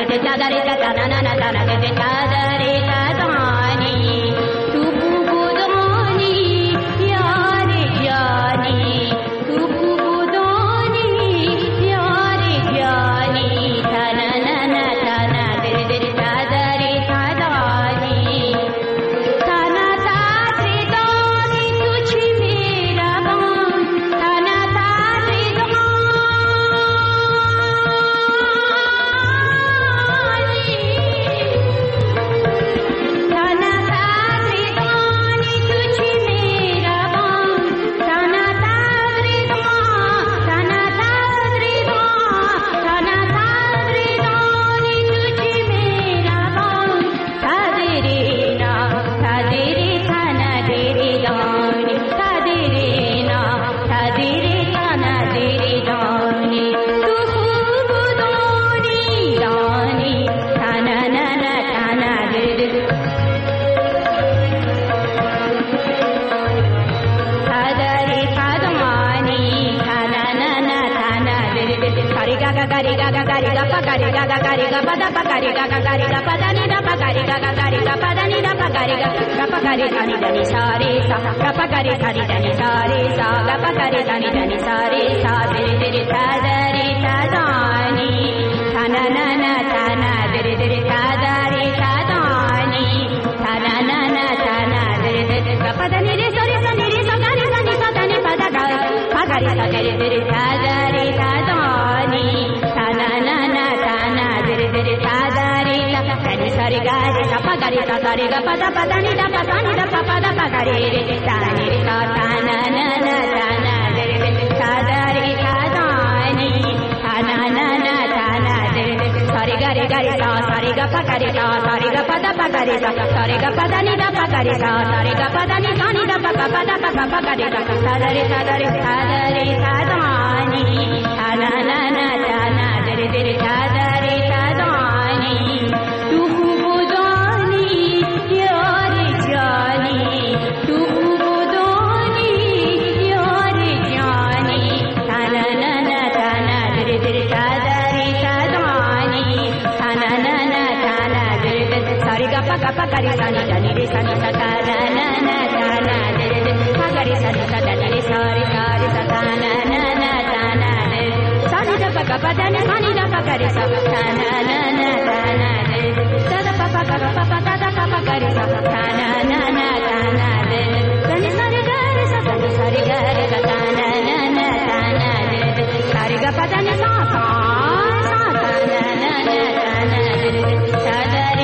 Sa